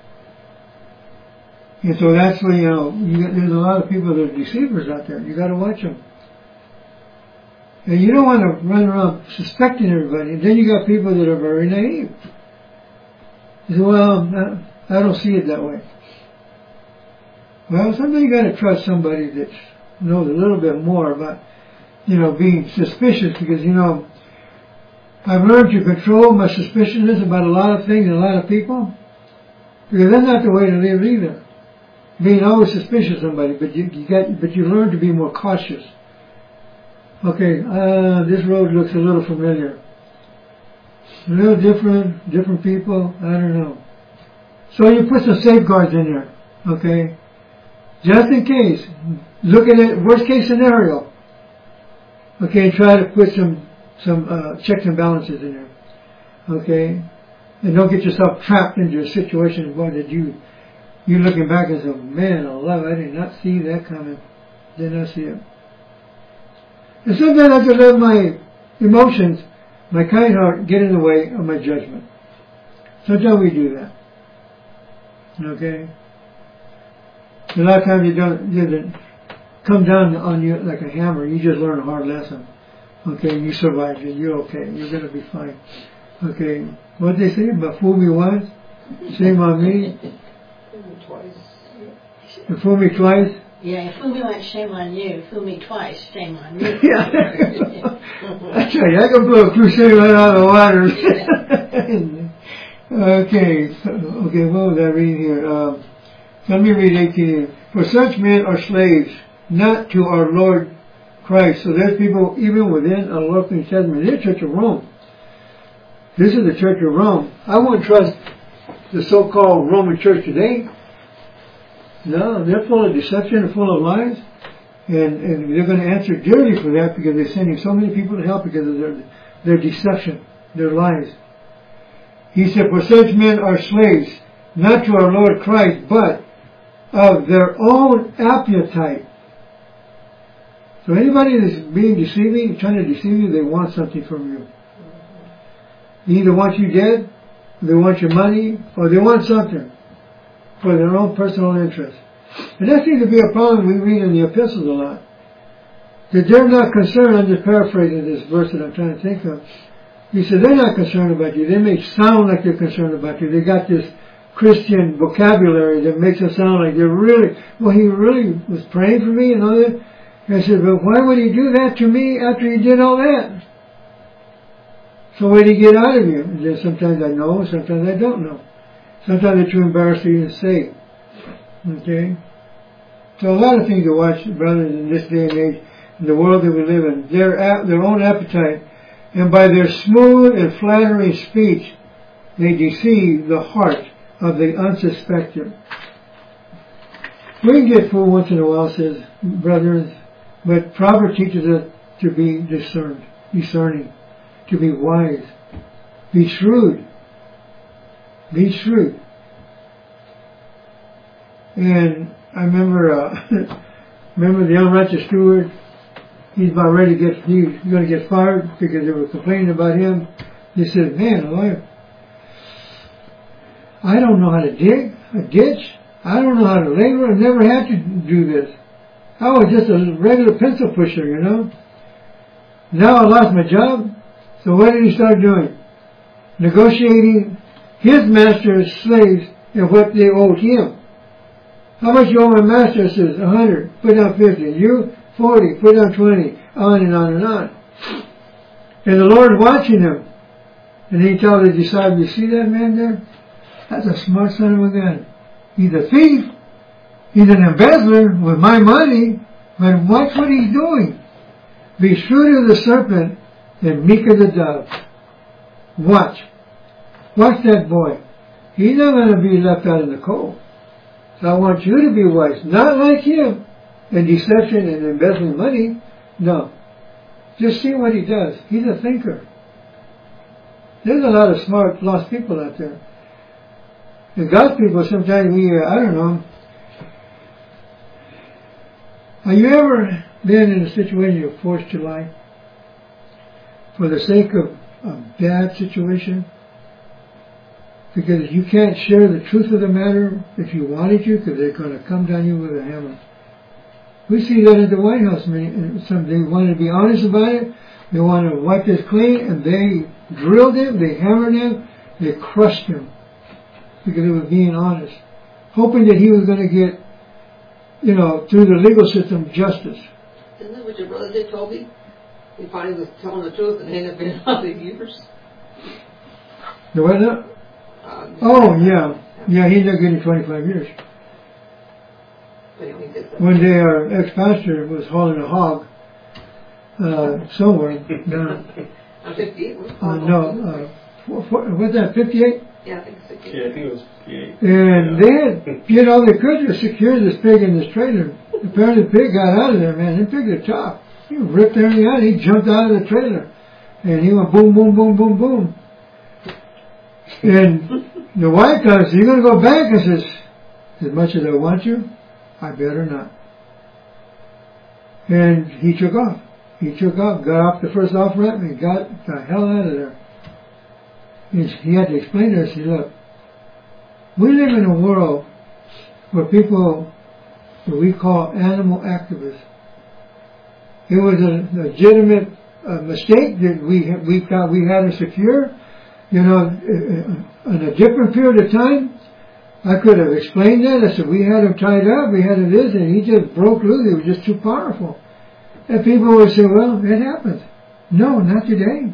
And so that's why, you know, you got, there's a lot of people that are deceivers out there. You got to watch them. And you don't want to run around suspecting everybody. And then you got people that are very naive. You say, well, I don't see it that way. Well, sometimes you got to trust somebody that knows a little bit more about you know, being suspicious, because, you know, I've learned to control my suspiciousness about a lot of things and a lot of people, because that's not the way to live either. Being always suspicious of somebody, but you, you get, but you learn to be more cautious. Okay, uh, this road looks a little familiar. A little different, different people, I don't know. So you put some safeguards in there, okay? Just in case. Look at it, worst case scenario. Okay, and try to put some, some, uh, checks and balances in there. Okay? And don't get yourself trapped into a situation where that you, you're looking back and say, man, Allah, I did not see that coming. Did not see it. And sometimes I have to let my emotions, my kind heart, get in the way of my judgment. Sometimes we do that. Okay? A lot of times you don't, you don't come down on you like a hammer. You just learn a hard lesson. Okay? And you survive it. You're okay. You're going to be fine. Okay? What they say about fool me once, shame on me. Fool me twice. And fool me twice. Yeah, fool me once, shame on you. Fool me twice, shame on me. Yeah. I tell you, I can blow a crusade right out of the water. Okay, so, okay, what was I reading here? Um, let me read eighteen. For such men are slaves, not to our Lord Christ. So there's people even within our Lord New Testament. They're the Church of Rome. This is the Church of Rome. I won't trust the so-called Roman Church today. No, they're full of deception and full of lies. And, and they're going to answer dearly for that, because they're sending so many people to hell because of their, their deception, their lies. He said, for such men are slaves, not to our Lord Christ, but of their own appetite. So anybody that's being deceiving, trying to deceive you, they want something from you. They either want you dead, they want your money, or they want something for their own personal interest. And that seems to be a problem we read in the epistles a lot. That they're not concerned, I'm just paraphrasing this verse that I'm trying to think of. He said they're not concerned about you. They may sound like they're concerned about you. They got this Christian vocabulary that makes it sound like they're really, well, he really was praying for me and all that. And I said, but why would he do that to me after he did all that? So what did he get out of you? And then sometimes I know, sometimes I don't know. Sometimes it's too embarrassing to say. Okay? So a lot of things to watch, brothers, in this day and age, in the world that we live in. Their, their own appetite, and by their smooth and flattering speech, they deceive the heart of the unsuspecting. We can get fooled once in a while, says brothers, but Proverbs teaches us to be discerned, discerning, to be wise, be shrewd, be shrewd. And I remember, uh, remember the unrighteous steward. He's about ready to get, he's going to get fired because they were complaining about him. He said, man, lawyer, I don't know how to dig a ditch. I don't know how to labor. I never had to do this. I was just a regular pencil pusher, you know. Now I lost my job. So what did he start doing? Negotiating his master's slaves and what they owed him. How much you owe my master? Says a hundred. Put down fifty. You forty. Put down twenty. On and on and on. And the Lord watching him. And he tells the disciples, you see that man there? That's a smart son of a gun. He's a thief. He's an embezzler with my money. But watch what he's doing. Be shrewd as the serpent and meek as a dove. Watch. Watch that boy. He's not going to be left out in the cold. So I want you to be wise. Not like him. And deception and embezzling money. No. Just see what he does. He's a thinker. There's a lot of smart, lost people out there. And God's people, sometimes we, uh, I don't know. Have you ever been in a situation you're forced to lie? For the sake of a bad situation? Because you can't share the truth of the matter if you wanted to, because they're going to come down you with a hammer. We see that at the White House. Some, they want to be honest about it. They want to wipe this clean, and they drilled him, they hammered him, they crushed him. Because he was being honest. Hoping that he was going to get, you know, through the legal system, justice. Isn't that what your brother did, Toby? He finally was telling the truth and it had been all the years. The what now? Um, Oh, yeah. Yeah, he ended up getting twenty-five years. But anyway, he did that. One day our ex-pastor was hauling a hog uh, somewhere. down, I'm fifty-eight. uh, no, uh, for, for, what's that, fifty-eight? Yeah, I think it's fifty-eight. Yeah, I think it was fifty-eight. And they had did all they could to secure this pig in this trailer. Apparently the pig got out of there, man. The pig was tough. He ripped everything out. He jumped out of the trailer. And he went boom, boom, boom, boom, boom. And the wife comes, you're going to go back? And says, as much as I want you, I better not. And he took off. He took off, got off the first off ramp, and got the hell out of there. He, he had to explain to us, he said, look, we live in a world where people, what we call animal activists. It was a legitimate uh, mistake that we we thought we had to secure. You know, in a different period of time, I could have explained that. I said, we had him tied up, we had it this, and he just broke loose. He was just too powerful. And people would say, well, it happens. No, not today.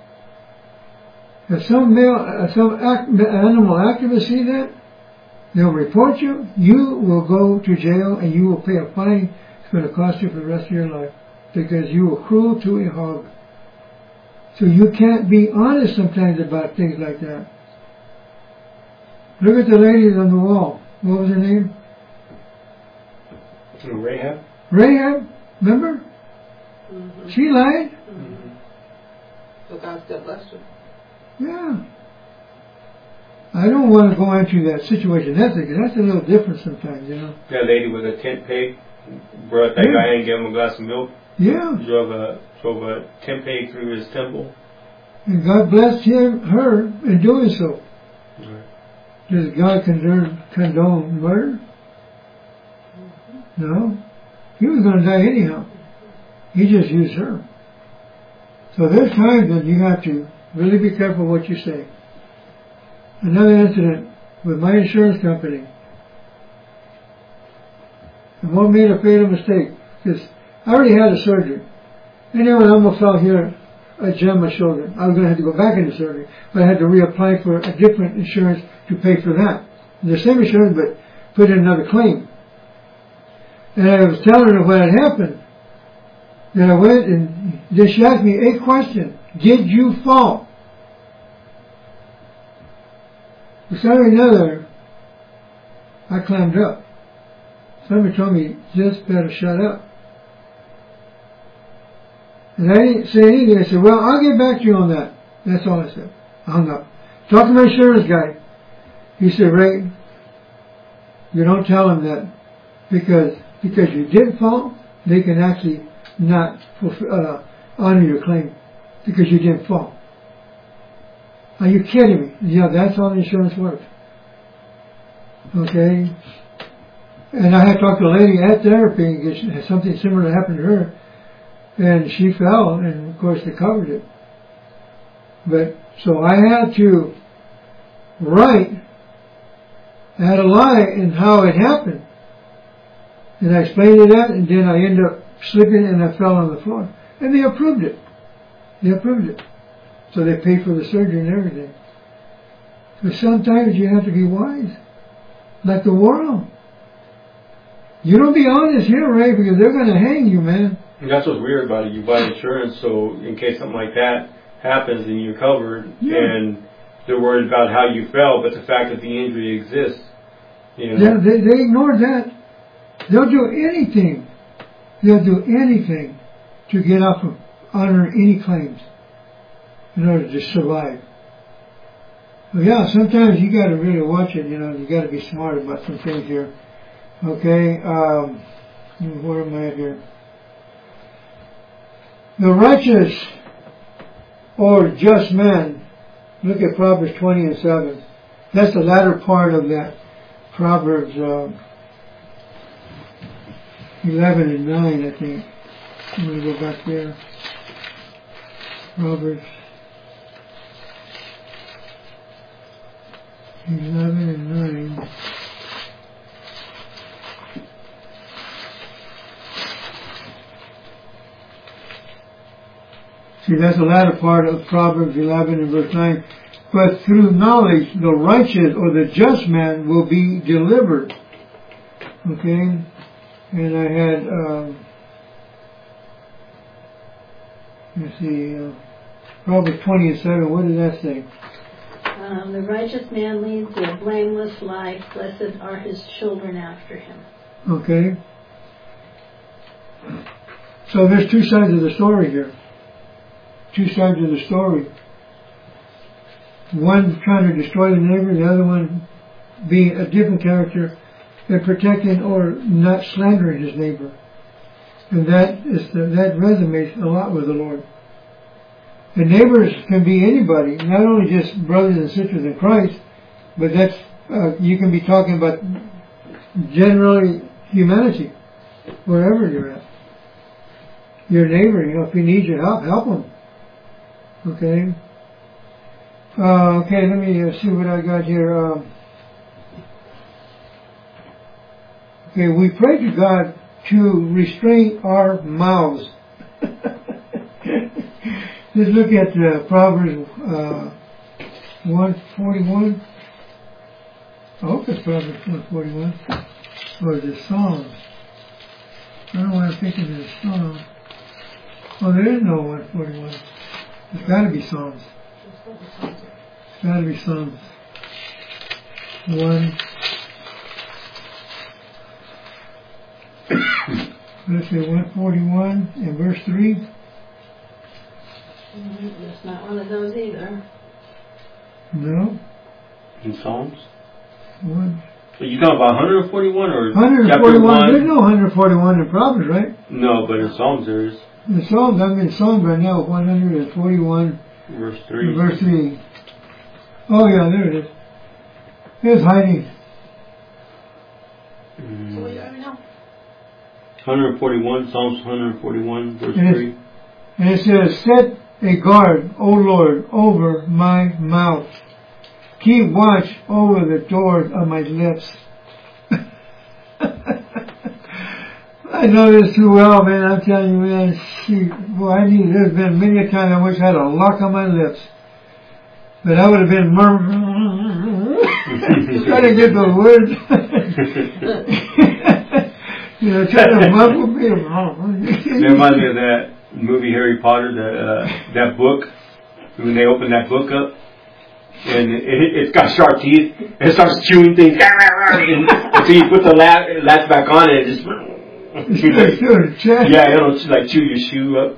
If some male, uh, some act, animal activists see that, they'll report you, you will go to jail, and you will pay a fine. It's going to cost you for the rest of your life, because you were cruel to a hog. So you can't be honest sometimes about things like that. Look at the ladies on the wall. What was her name? Rahab? Rahab, remember? Mm-hmm. She lied. Mm-hmm. So God still blessed her. Yeah. I don't want to go into that situation. That's a, that's a little different sometimes, you know. That lady with a tent peg brought that Yeah. guy in and gave him a glass of milk. Yeah. Drove a drove a tent peg through his temple. And God blessed him, her, in doing so. Right. Does God condone, condone murder? No. He was going to die anyhow. He just used her. So there's times that you have to really be careful what you say. Another incident with my insurance company. And one made a fatal mistake. Because I already had a surgery. And there was almost out here a gem my shoulder. I was going to have to go back into surgery. But I had to reapply for a different insurance to pay for that. The same insurance, but put in another claim. And I was telling her what had happened. Then I went and then she asked me a question. Did you fall? For some or another, I climbed up. Somebody told me, just better shut up. And I didn't say anything. I said, well, I'll get back to you on that. That's all I said. I hung up. Talked to my insurance guy. He said, Ray, you don't tell him that because because you did fall, they can actually not fulfill, uh, honor your claim because you didn't fall. Are you kidding me? Yeah, that's how the insurance works. Okay? And I had talked to a lady at therapy and something similar happened to her. And she fell, and of course they covered it. But, so I had to write, I had to lie in how it happened. And I explained it that, and then I ended up slipping and I fell on the floor. And they approved it. They approved it. So they paid for the surgery and everything. But sometimes you have to be wise. Like the world. You don't be honest here, Ray, because they're going to hang you, man. And that's what's weird about it. You buy insurance, so in case something like that happens, then you're covered. Yeah. And they're worried about how you fell, but the fact that the injury exists, you know. Yeah, they, they ignore that. They'll do anything. They'll do anything to get off of honor any claims in order to survive. Well, yeah, sometimes you got to really watch it. You know, you got to be smart about some things here. Okay, um, where am I at here? The righteous or just man. Look at Proverbs twenty and seven. That's the latter part of that. Proverbs uh, eleven and nine, I think. I'm going to go back there. Proverbs eleven and nine. See, that's the latter part of Proverbs eleven and verse nine. But through knowledge, the righteous or the just man will be delivered. Okay? And I had, um, let's see, uh, Proverbs twenty and seven, what did that say? Um, the righteous man leads a blameless life. Blessed are his children after him. Okay? So there's two sides of the story here. Two sides of the story. One trying to destroy the neighbor, the other one being a different character and protecting or not slandering his neighbor. And that is the, that resonates a lot with the Lord. And neighbors can be anybody, not only just brothers and sisters in Christ, but that's uh, you can be talking about generally humanity, wherever you're at. Your neighbor, you know, if he needs your help, help him. Okay. Uh, okay, let me uh, see what I got here. Um, okay, we pray to God to restrain our mouths. Let's look at uh, Proverbs uh, one forty-one. I hope it's Proverbs one forty-one. Or is it Psalms? I don't know why I'm thinking it's Psalms. Oh, there is no one forty-one. It's got to be Psalms. It's got to be Psalms. One. Let's say one forty-one and verse three. Mm-hmm. It's not one of those either. No. In Psalms? One. So you talking about one forty-one or one chapter forty-one? one? There's no one forty-one in Proverbs, right? No, but in Psalms there is. In the Psalms, I'm in Psalms right now, one forty-one. Verse three. Verse three. Oh yeah, there it is. There's hiding. Mm. So what do you want me to know? one forty-one, Psalms one forty-one, verse And three. And it says, set a guard, O Lord, over my mouth. Keep watch over the doors of my lips. I know this too well, man. I'm telling you, man. See, boy, I need, there's been many a time I wish I had a lock on my lips. But I would have been murmuring, trying to get those words. You know, trying to muffle me. It reminds me of that movie Harry Potter, the, uh, that book, when they open that book up, and it, it's got sharp teeth, and it starts chewing things, and, and so you put the latch, latch back on it, and it just, yeah, it'll like chew your shoe up.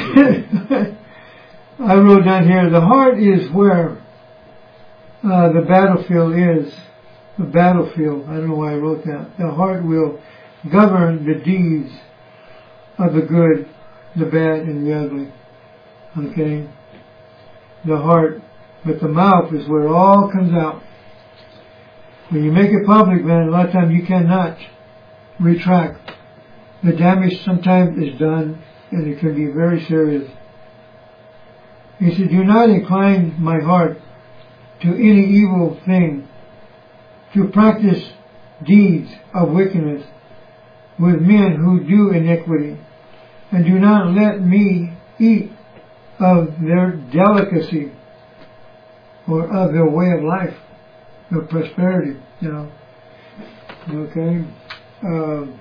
I wrote down here, the heart is where uh, the battlefield is. The battlefield, I don't know why I wrote that. The heart will govern the deeds of the good, the bad, and the ugly. Okay? The heart. But the mouth is where it all comes out. When you make it public, man, a lot of times you cannot retract. The damage sometimes is done, and it can be very serious. He said, do not incline my heart to any evil thing, to practice deeds of wickedness with men who do iniquity, and do not let me eat of their delicacy or of their way of life, their prosperity, you know. Okay? Um,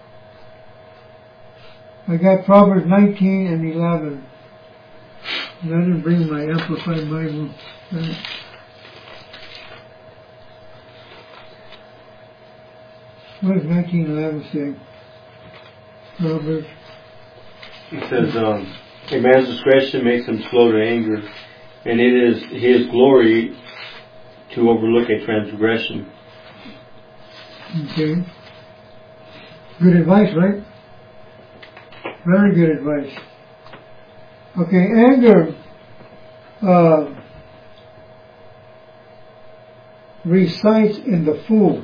I got Proverbs nineteen and eleven. And I didn't bring my Amplified Bible. Right. What does nineteen eleven say? Proverbs. It says, um, a man's discretion makes him slow to anger, and it is his glory to overlook a transgression. Okay. Good advice, right? Very good advice. Okay, anger uh, resides in the fool.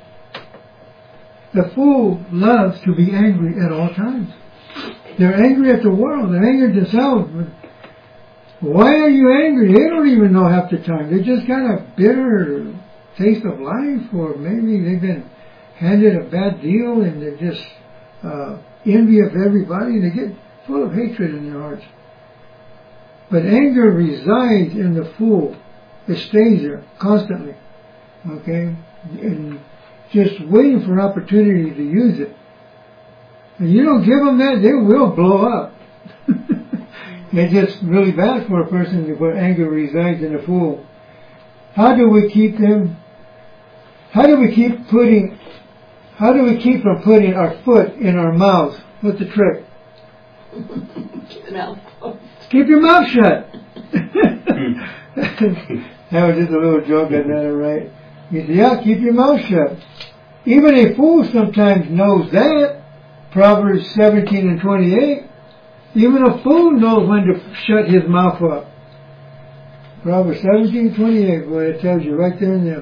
The fool loves to be angry at all times. They're angry at the world. They're angry at themselves. Why are you angry? They don't even know half the time. They just got a bitter taste of life, or maybe they've been handed a bad deal and they're just uh, envy of everybody, and they get full of hatred in their hearts. But anger resides in the fool. It stays there constantly. Okay? And just waiting for an opportunity to use it. And you don't give them that, they will blow up. It's just really bad for a person where anger resides in a fool. How do we keep them? How do we keep putting, how do we keep from putting our foot in our mouth? What's the trick? Keep it out. Keep your mouth shut. That was just a little joke, I got it right. He said, yeah, keep your mouth shut. Even a fool sometimes knows that. Proverbs seventeen and twenty-eight. Even a fool knows when to shut his mouth up. Proverbs seventeen, twenty-eight, boy, it tells you right there and there.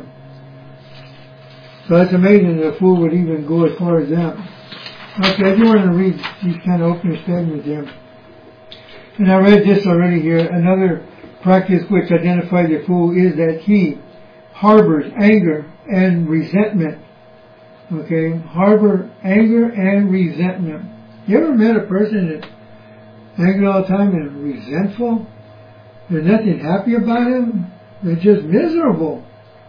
So that's amazing that a fool would even go as far as that. Okay, I just want to read these kind of opening statements here. And I read this already here. Another practice which identifies a fool is that he harbors anger and resentment. Okay, harbor anger and resentment. You ever met a person that's angry all the time and resentful? There's nothing happy about him. They're just miserable.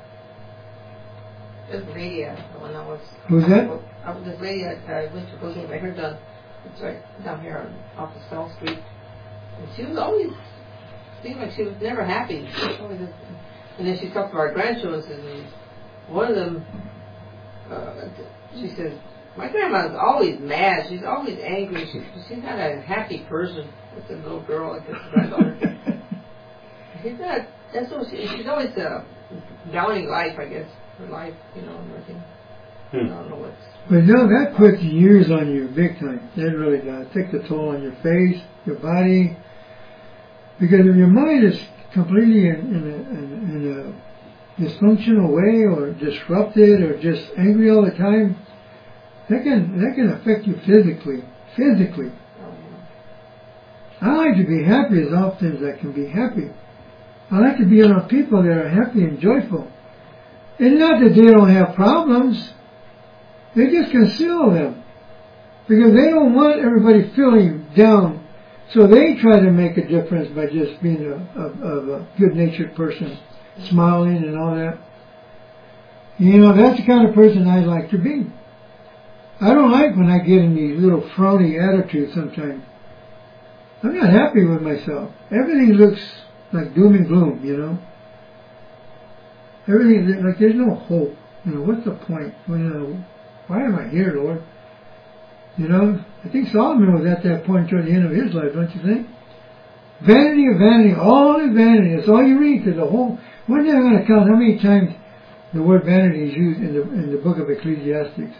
This lady, uh, when I was... Who's that? I was this lady, I, I went to go get my hair done. It's right down here on, off of South Street. And she was always, seemed like she was never happy. She was always, and then she talked to our grandchildren, and one of them, uh, she says, my grandma's always mad. She's always angry. She, she's not a happy person. It's a little girl, like this granddaughter. She's not, that's what she, she's always uh, downing life, I guess. Her life, you know, and everything. Hmm. I don't know what's... But no, that puts years on you, big time. That really does. It takes a toll on your face, your body. Because if your mind is completely in, in, a, in, in a dysfunctional way, or disrupted, or just angry all the time, that can that can affect you physically. Physically. Oh, yeah. I like to be happy as often as I can be happy. I like to be around people that are happy and joyful. And not that they don't have problems. They just conceal them. Because they don't want everybody feeling down. So they try to make a difference by just being a, a, a good-natured person. Smiling and all that. You know, that's the kind of person I like to be. I don't like when I get in these little frowny attitudes sometimes. I'm not happy with myself. Everything looks like doom and gloom, you know. Everything, like there's no hope. You know, what's the point? Well, you know, why am I here, Lord? You know, I think Solomon was at that point toward the end of his life, don't you think? Vanity of vanity, all is vanity. That's all you read. Because the whole, one day I'm going to count how many times the word vanity is used in the in the book of Ecclesiastes.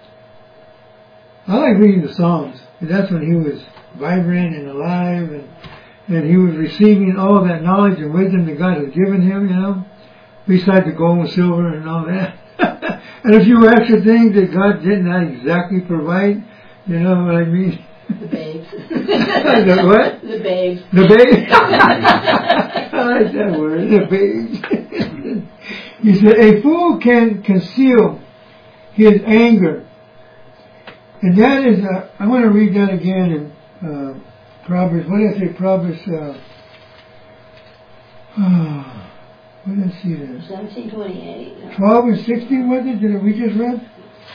I like reading the Psalms. And that's when he was vibrant and alive, and and he was receiving all that knowledge and wisdom that God has given him, you know. Besides the gold and silver and all that. And a few extra things that God did not exactly provide. You know what I mean? The babes. The what? The babes. The babes. I like that word. The babes. He said, a fool can conceal his anger. And that is, uh, I want to read that again in uh, Proverbs. What did I say? Proverbs. Uh, uh, What did I see there? seventeen twenty-eight. Yeah. twelve and sixteen, was it? Did we just read?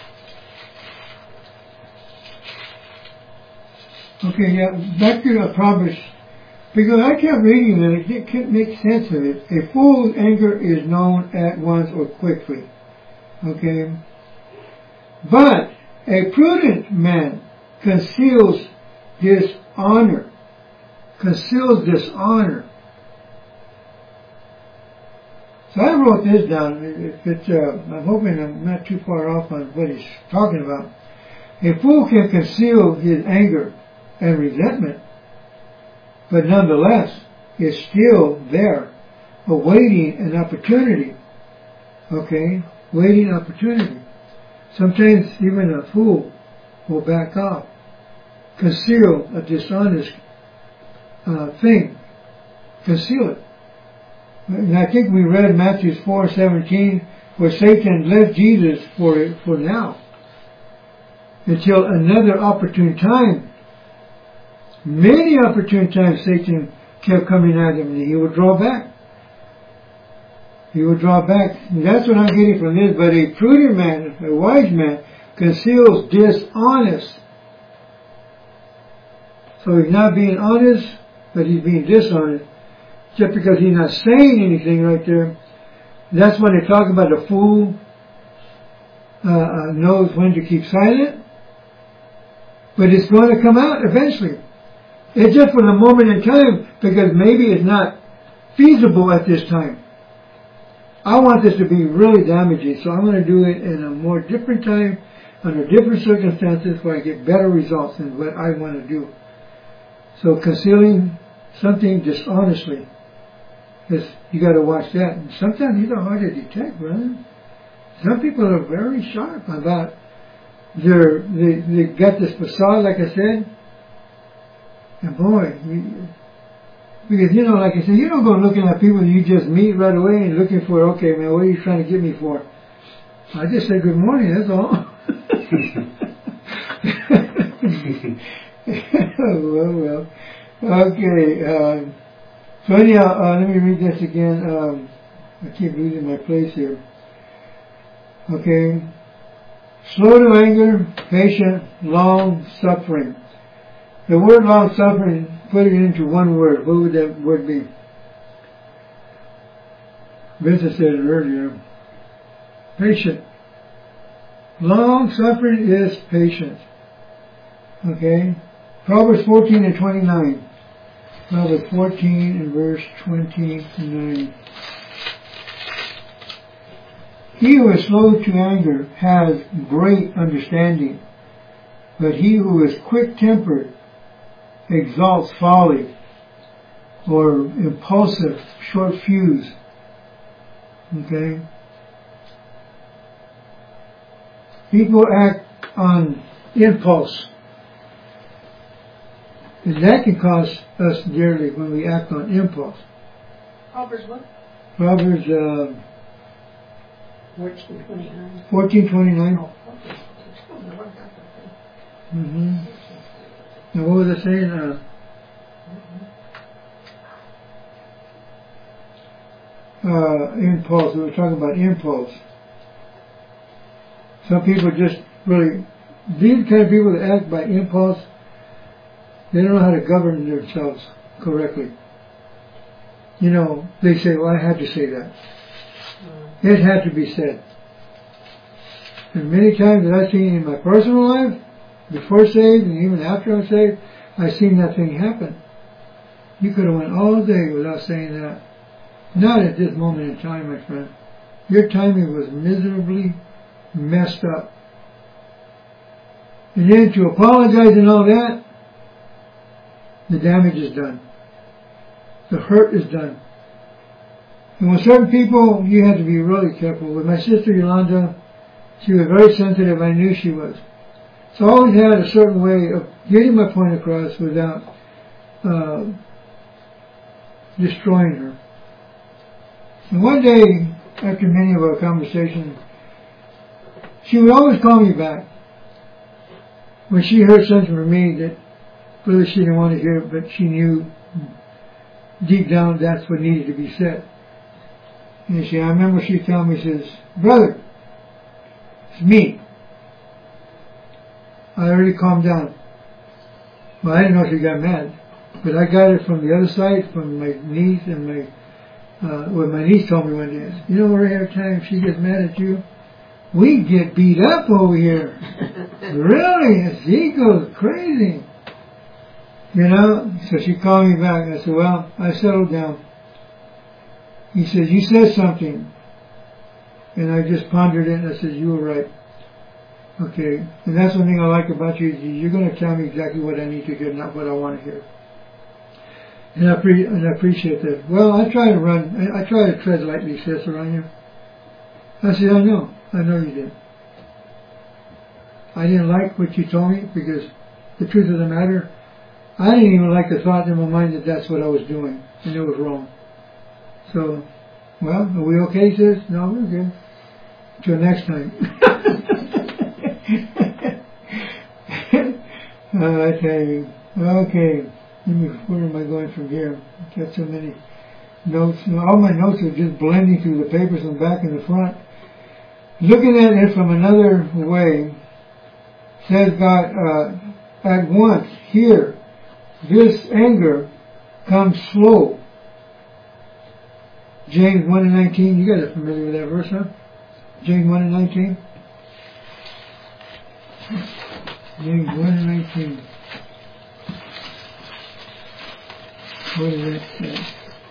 Okay, yeah, back to the Proverbs. Because I kept reading it, it couldn't make sense of it. A fool's anger is known at once or quickly. Okay? But a prudent man conceals dishonor. Conceals dishonor. So I wrote this down. If it's, uh, I'm hoping I'm not too far off on what he's talking about. A fool can conceal his anger and resentment, but nonetheless is still there, awaiting an opportunity. Okay? Waiting opportunity. Sometimes even a fool will back off, conceal a dishonest uh, thing, conceal it. And I think we read Matthew four seventeen, where Satan left Jesus for for now, until another opportune time. Many opportune times Satan kept coming at him, and he would draw back. He would draw back. And that's what I'm getting from this. But a prudent man, a wise man, conceals dishonest. So he's not being honest, but he's being dishonest. Just because he's not saying anything right there. That's when they talk about the fool uh, uh, knows when to keep silent. But it's going to come out eventually. It's just for the moment in time, because maybe it's not feasible at this time. I want this to be really damaging, so I'm going to do it in a more different time, under different circumstances, where I get better results than what I want to do. So concealing something dishonestly, is, you got to watch that. And sometimes these are hard to detect, brother. Some people are very sharp about their, they, they got this facade, like I said. And boy, you, because, you know, like I said, you don't go looking at people you just meet right away and looking for, okay, man, what are you trying to get me for? I just say good morning, that's all. well, well. Okay. Um, so anyhow, uh, let me read this again. Um, I keep losing my place here. Okay. Slow to anger, patient, long suffering. The word long suffering, put it into one word. What would that word be? Vincent said it earlier. Patient. Long suffering is patience. Okay? Proverbs fourteen and twenty-nine. Proverbs fourteen and verse twenty-nine. He who is slow to anger has great understanding, but he who is quick-tempered exalts folly, or impulsive, short fuse. Okay? People act on impulse. And that can cost us dearly when we act on impulse. Proverbs what? Proverbs uh, fourteen twenty-nine. fourteen twenty-nine. Oh, okay. Mm-hmm. And what was I saying? Uh, uh, impulse. We were talking about impulse. Some people just really, these kind of people that act by impulse, they don't know how to govern themselves correctly. You know, they say, well, I had to say that. Mm. It had to be said. And many times that I've seen in my personal life, before saved and even after I'm saved, I've seen that thing happen. You could have went all day without saying that. Not at this moment in time, my friend. Your timing was miserably messed up. And then to apologize and all that, the damage is done. The hurt is done. And with certain people, you have to be really careful. With my sister Yolanda, she was very sensitive. I knew she was. So I always had a certain way of getting my point across without uh, destroying her. And one day, after many of our conversations, she would always call me back when she heard something from me that really she didn't want to hear, but she knew deep down that's what needed to be said. And she, I remember she told me, she says, brother, it's me. I already calmed down. Well, I didn't know she got mad, but I got it from the other side, from my niece and my, uh, what my niece told me one day. You know, every time she gets mad at you, we get beat up over here. Really? She goes crazy. You know? So she called me back. I said, well, I settled down. He said, you said something. And I just pondered it and I said, you were right. Okay. And that's one thing I like about you. You're going to tell me exactly what I need to hear, not what I want to hear. And I, pre- and I appreciate that. Well, I try to run, I, I try to tread lightly, sis, around you. I said, I know. I know you did. I didn't like what you told me because the truth of the matter, I didn't even like the thought in my mind that that's what I was doing and it was wrong. So, well, are we okay, sis? No, we're good. Till next time. uh, I tell you. Okay. Let me, where am I going from here? I've got so many notes. You know, all my notes are just blending through the papers and back and the front. Looking at it from another way, says God, uh, at once, here, this anger comes slow. James one and nineteen, you guys are familiar with that verse, huh? James one and nineteen? James one and nineteen. What does that say?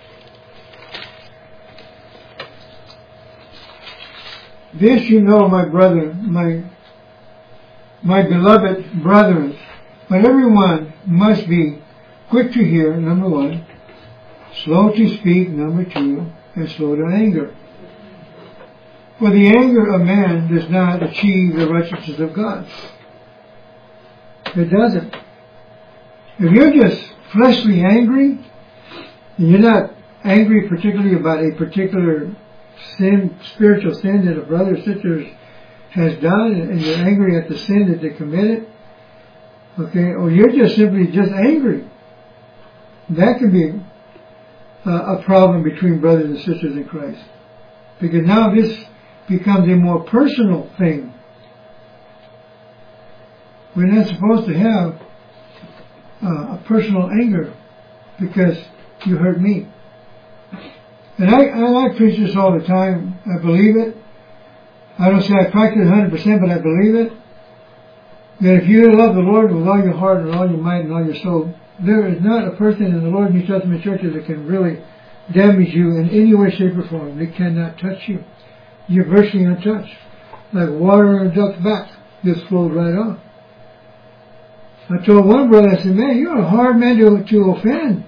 This you know, my brother, my my beloved brethren, but everyone must be quick to hear, number one, slow to speak, number two, and slow to anger. For the anger of man does not achieve the righteousness of God. It doesn't. If you're just fleshly angry, and you're not angry particularly about a particular sin, spiritual sin that a brother or sister has done, and you're angry at the sin that they committed, okay, or you're just simply just angry, that can be uh, a problem between brothers and sisters in Christ. Because now this becomes a more personal thing. We're not supposed to have uh, a personal anger because you hurt me. And I, I, I preach this all the time. I believe it. I don't say I practice it one hundred percent, but I believe it. That if you love the Lord with all your heart and all your mind and all your soul, there is not a person in the Lord New Testament churches that can really damage you in any way, shape, or form. They cannot touch you. You're virtually untouched. Like water in a duck's back. Just flows right off. I told one brother, I said, man, you're a hard man to, to offend.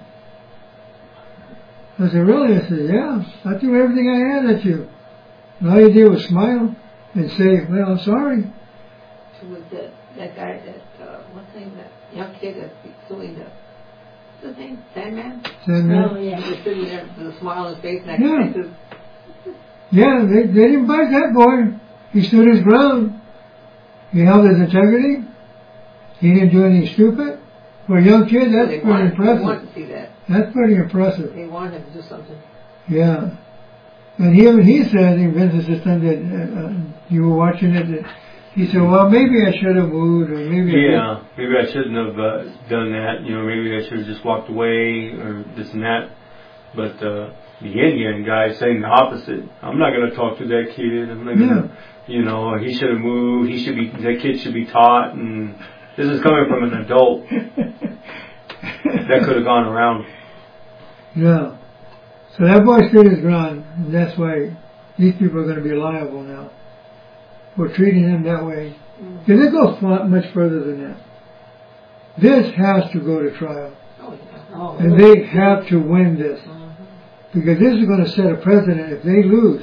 I said, really? I said, yeah. I threw everything I had at you. And all you did was smile and say, well, I'm sorry. So was that, that guy, that, uh, what's his name, that young kid that's suing the, what's his name, Sandman? Sandman? Oh, yeah. Just sitting there with a smile on his face and Yeah. I said, Yeah, they, they didn't bite that boy. He stood his ground. He held his integrity. He didn't do anything stupid. For a young kid, that's they pretty wanted, impressive. They wanted to see that. That's pretty impressive. They wanted him to do something. Yeah. And he, even he said, in Vincent System, that uh, you were watching it, that he said, well, maybe I should have moved, or maybe Yeah, I maybe I shouldn't have uh, done that. You know, maybe I should have just walked away, or this and that. But uh, the Indian guy saying the opposite. I'm not going to talk to that kid. I'm not going to, yeah. you know, he should have moved. He should be, that kid should be taught. And this is coming from an adult. That could have gone around. Yeah. So that boy stood his ground, and that's why these people are going to be liable now for treating him that way. Because it goes far, much further than that. This has to go to trial. Oh, yeah. Oh, and they have to win this. Because this is going to set a precedent. If they lose,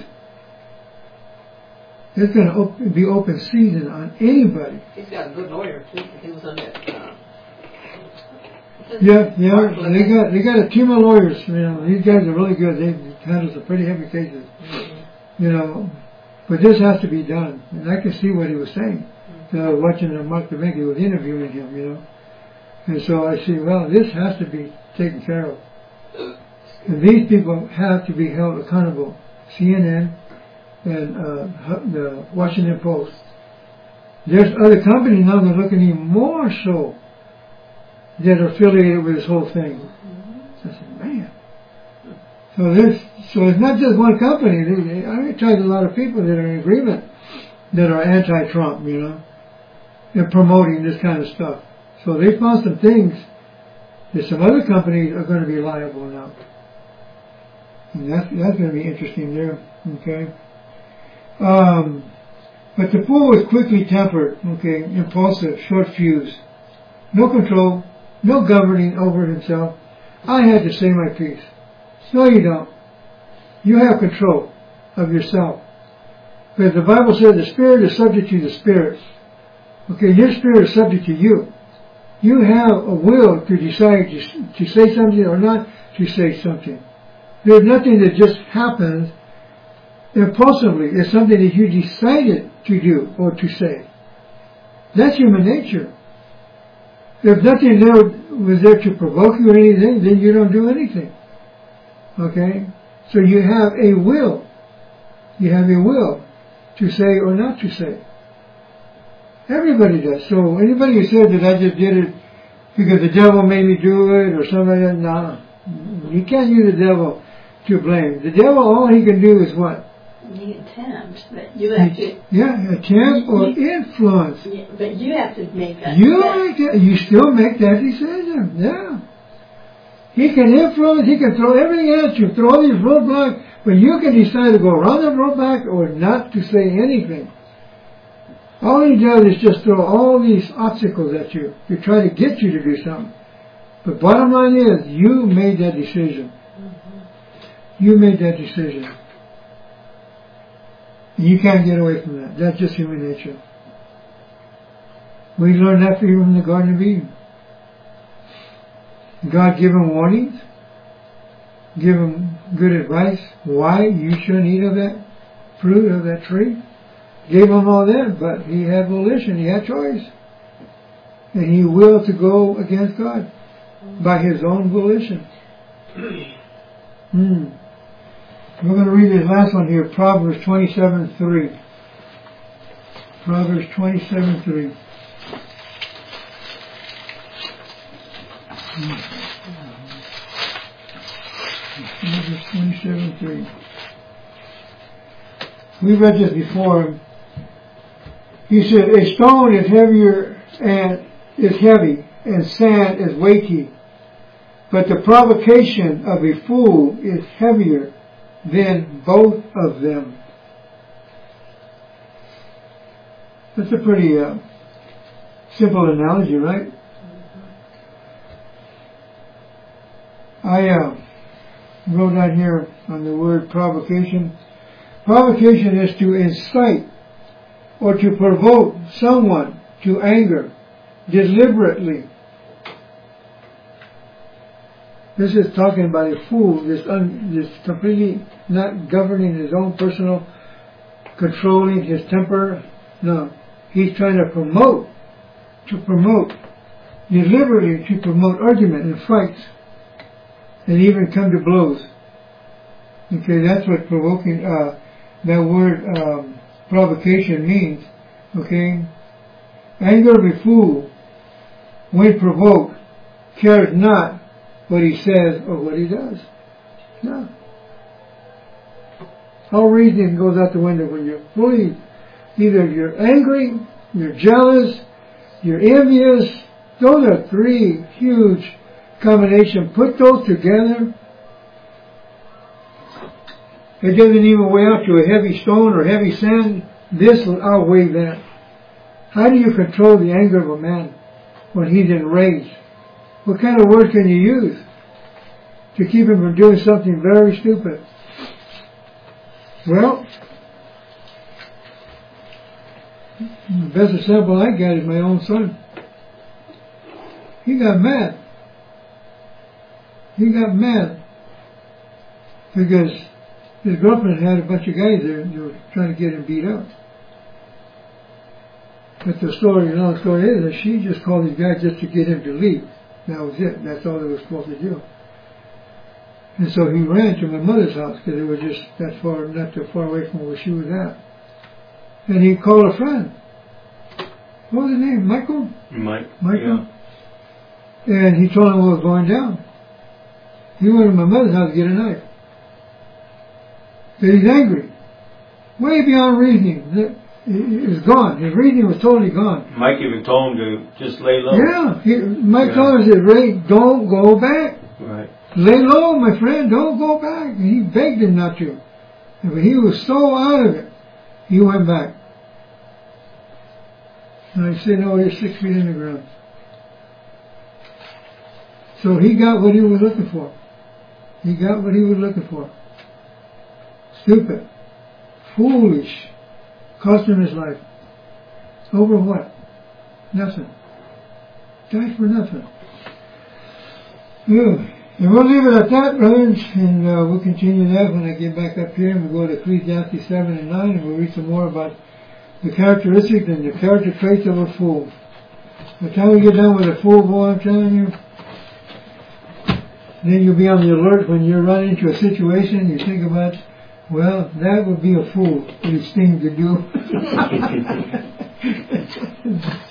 it's going to op- be open season on anybody. He's got a good lawyer too. He was on that. Uh, yeah, yeah. They got they got a team of lawyers. You know, these guys are really good. They handle some pretty heavy cases. Mm-hmm. You know, but this has to be done. And I can see what he was saying. Mm-hmm. uh, watching uh, Mark DeVenke was interviewing him. You know, and so I see. Well, this has to be taken care of. And these people have to be held accountable. C N N and uh, the Washington Post. There's other companies now that are looking even more so that are affiliated with this whole thing. Mm-hmm. I said, man. So this, so it's not just one company. I talked to a lot of people that are in agreement that are anti-Trump, you know, and promoting this kind of stuff. So they found some things that some other companies are going to be liable now. And that's, that's going to be interesting there, okay? Um, but the fool was quickly tempered, okay, impulsive, short fuse, no control, no governing over himself. I had to say my piece. No, you don't. You have control of yourself. Because the Bible says the spirit is subject to the spirit. Okay, your spirit is subject to you. You have a will to decide to, to say something or not to say something. There's nothing that just happens impulsively. It's something that you decided to do or to say. That's human nature. If nothing there was there to provoke you or anything, then you don't do anything. Okay? So you have a will. You have a will to say or not to say. Everybody does. So anybody who says that I just did it because the devil made me do it or something like that, no. You can't use the devil to blame. The devil, all he can do is what? The attempt, but you have to. Yeah, attempt or influence. Yeah, but you have to make that. You that. make that. You still make that decision. Yeah. He can influence. He can throw everything at you, throw all these roadblocks, but you can decide to go around the roadblock or not to say anything. All he does is just throw all these obstacles at you to try to get you to do something. But bottom line is, you made that decision. Mm-hmm. You made that decision. You can't get away from that. That's just human nature. We learned that from the Garden of Eden. God gave him warnings, give him good advice, why you shouldn't eat of that fruit of that tree. Gave him all that, but he had volition, he had choice. And he willed to go against God by his own volition. Hmm. We're going to read this last one here, Proverbs twenty-seven three. Proverbs twenty-seven three. Proverbs twenty-seven three. We read this before. He said, a stone is heavier and is heavy, and sand is weighty. But the provocation of a fool is heavier than both of them. That's a pretty uh, simple analogy, right? I uh, wrote down here on the word provocation. Provocation is to incite or to provoke someone to anger deliberately. This is talking about a fool, this, un, this completely not governing his own personal, controlling his temper. No, he's trying to promote, to promote, deliberately to promote argument and fights, and even come to blows. Okay, that's what provoking, uh, that word um, provocation means. Okay, anger of a fool, when provoked, cares not what he says or what he does. No. All reasoning goes out the window when you're fully, either you're angry, you're jealous, you're envious. Those are three huge combinations. Put those together, it doesn't even weigh out to a heavy stone or heavy sand. This will outweigh that. How do you control the anger of a man when he's enraged? What kind of words can you use to keep him from doing something very stupid? Well, the best example I got is my own son. He got mad. He got mad because his girlfriend had a bunch of guys there and they were trying to get him beat up. But the story, the long story is that she just called these guys just to get him to leave. That was it. That's all they were supposed to do. And so he ran to my mother's house because they were just that far, not too far away from where she was at. And he called a friend. What was his name? Michael? Mike. Michael. Yeah. And he told him what was going down. He went to my mother's house to get a knife. But he's angry. Way beyond reasoning. It was gone. His reasoning was totally gone. Mike even told him to just lay low. Yeah. He, Mike yeah. told him, Ray, don't go back. Right. Lay low, my friend. Don't go back. And he begged him not to. And when he was so out of it, he went back. And I said, no, you're six feet in the ground. So he got what he was looking for. He got what he was looking for. Stupid. Foolish. Cost him his life. Over what? Nothing. Died for nothing. Yeah. And we'll leave it at that, brothers, and uh, we'll continue that when I get back up here, and we'll go to Ecclesiastes seven and nine, and we'll read some more about the characteristics and the character traits of a fool. By the time we get done with the fool, boy, I'm telling you, then you'll be on the alert when you run into a situation, you think about, well, that would be a fool, these things to do.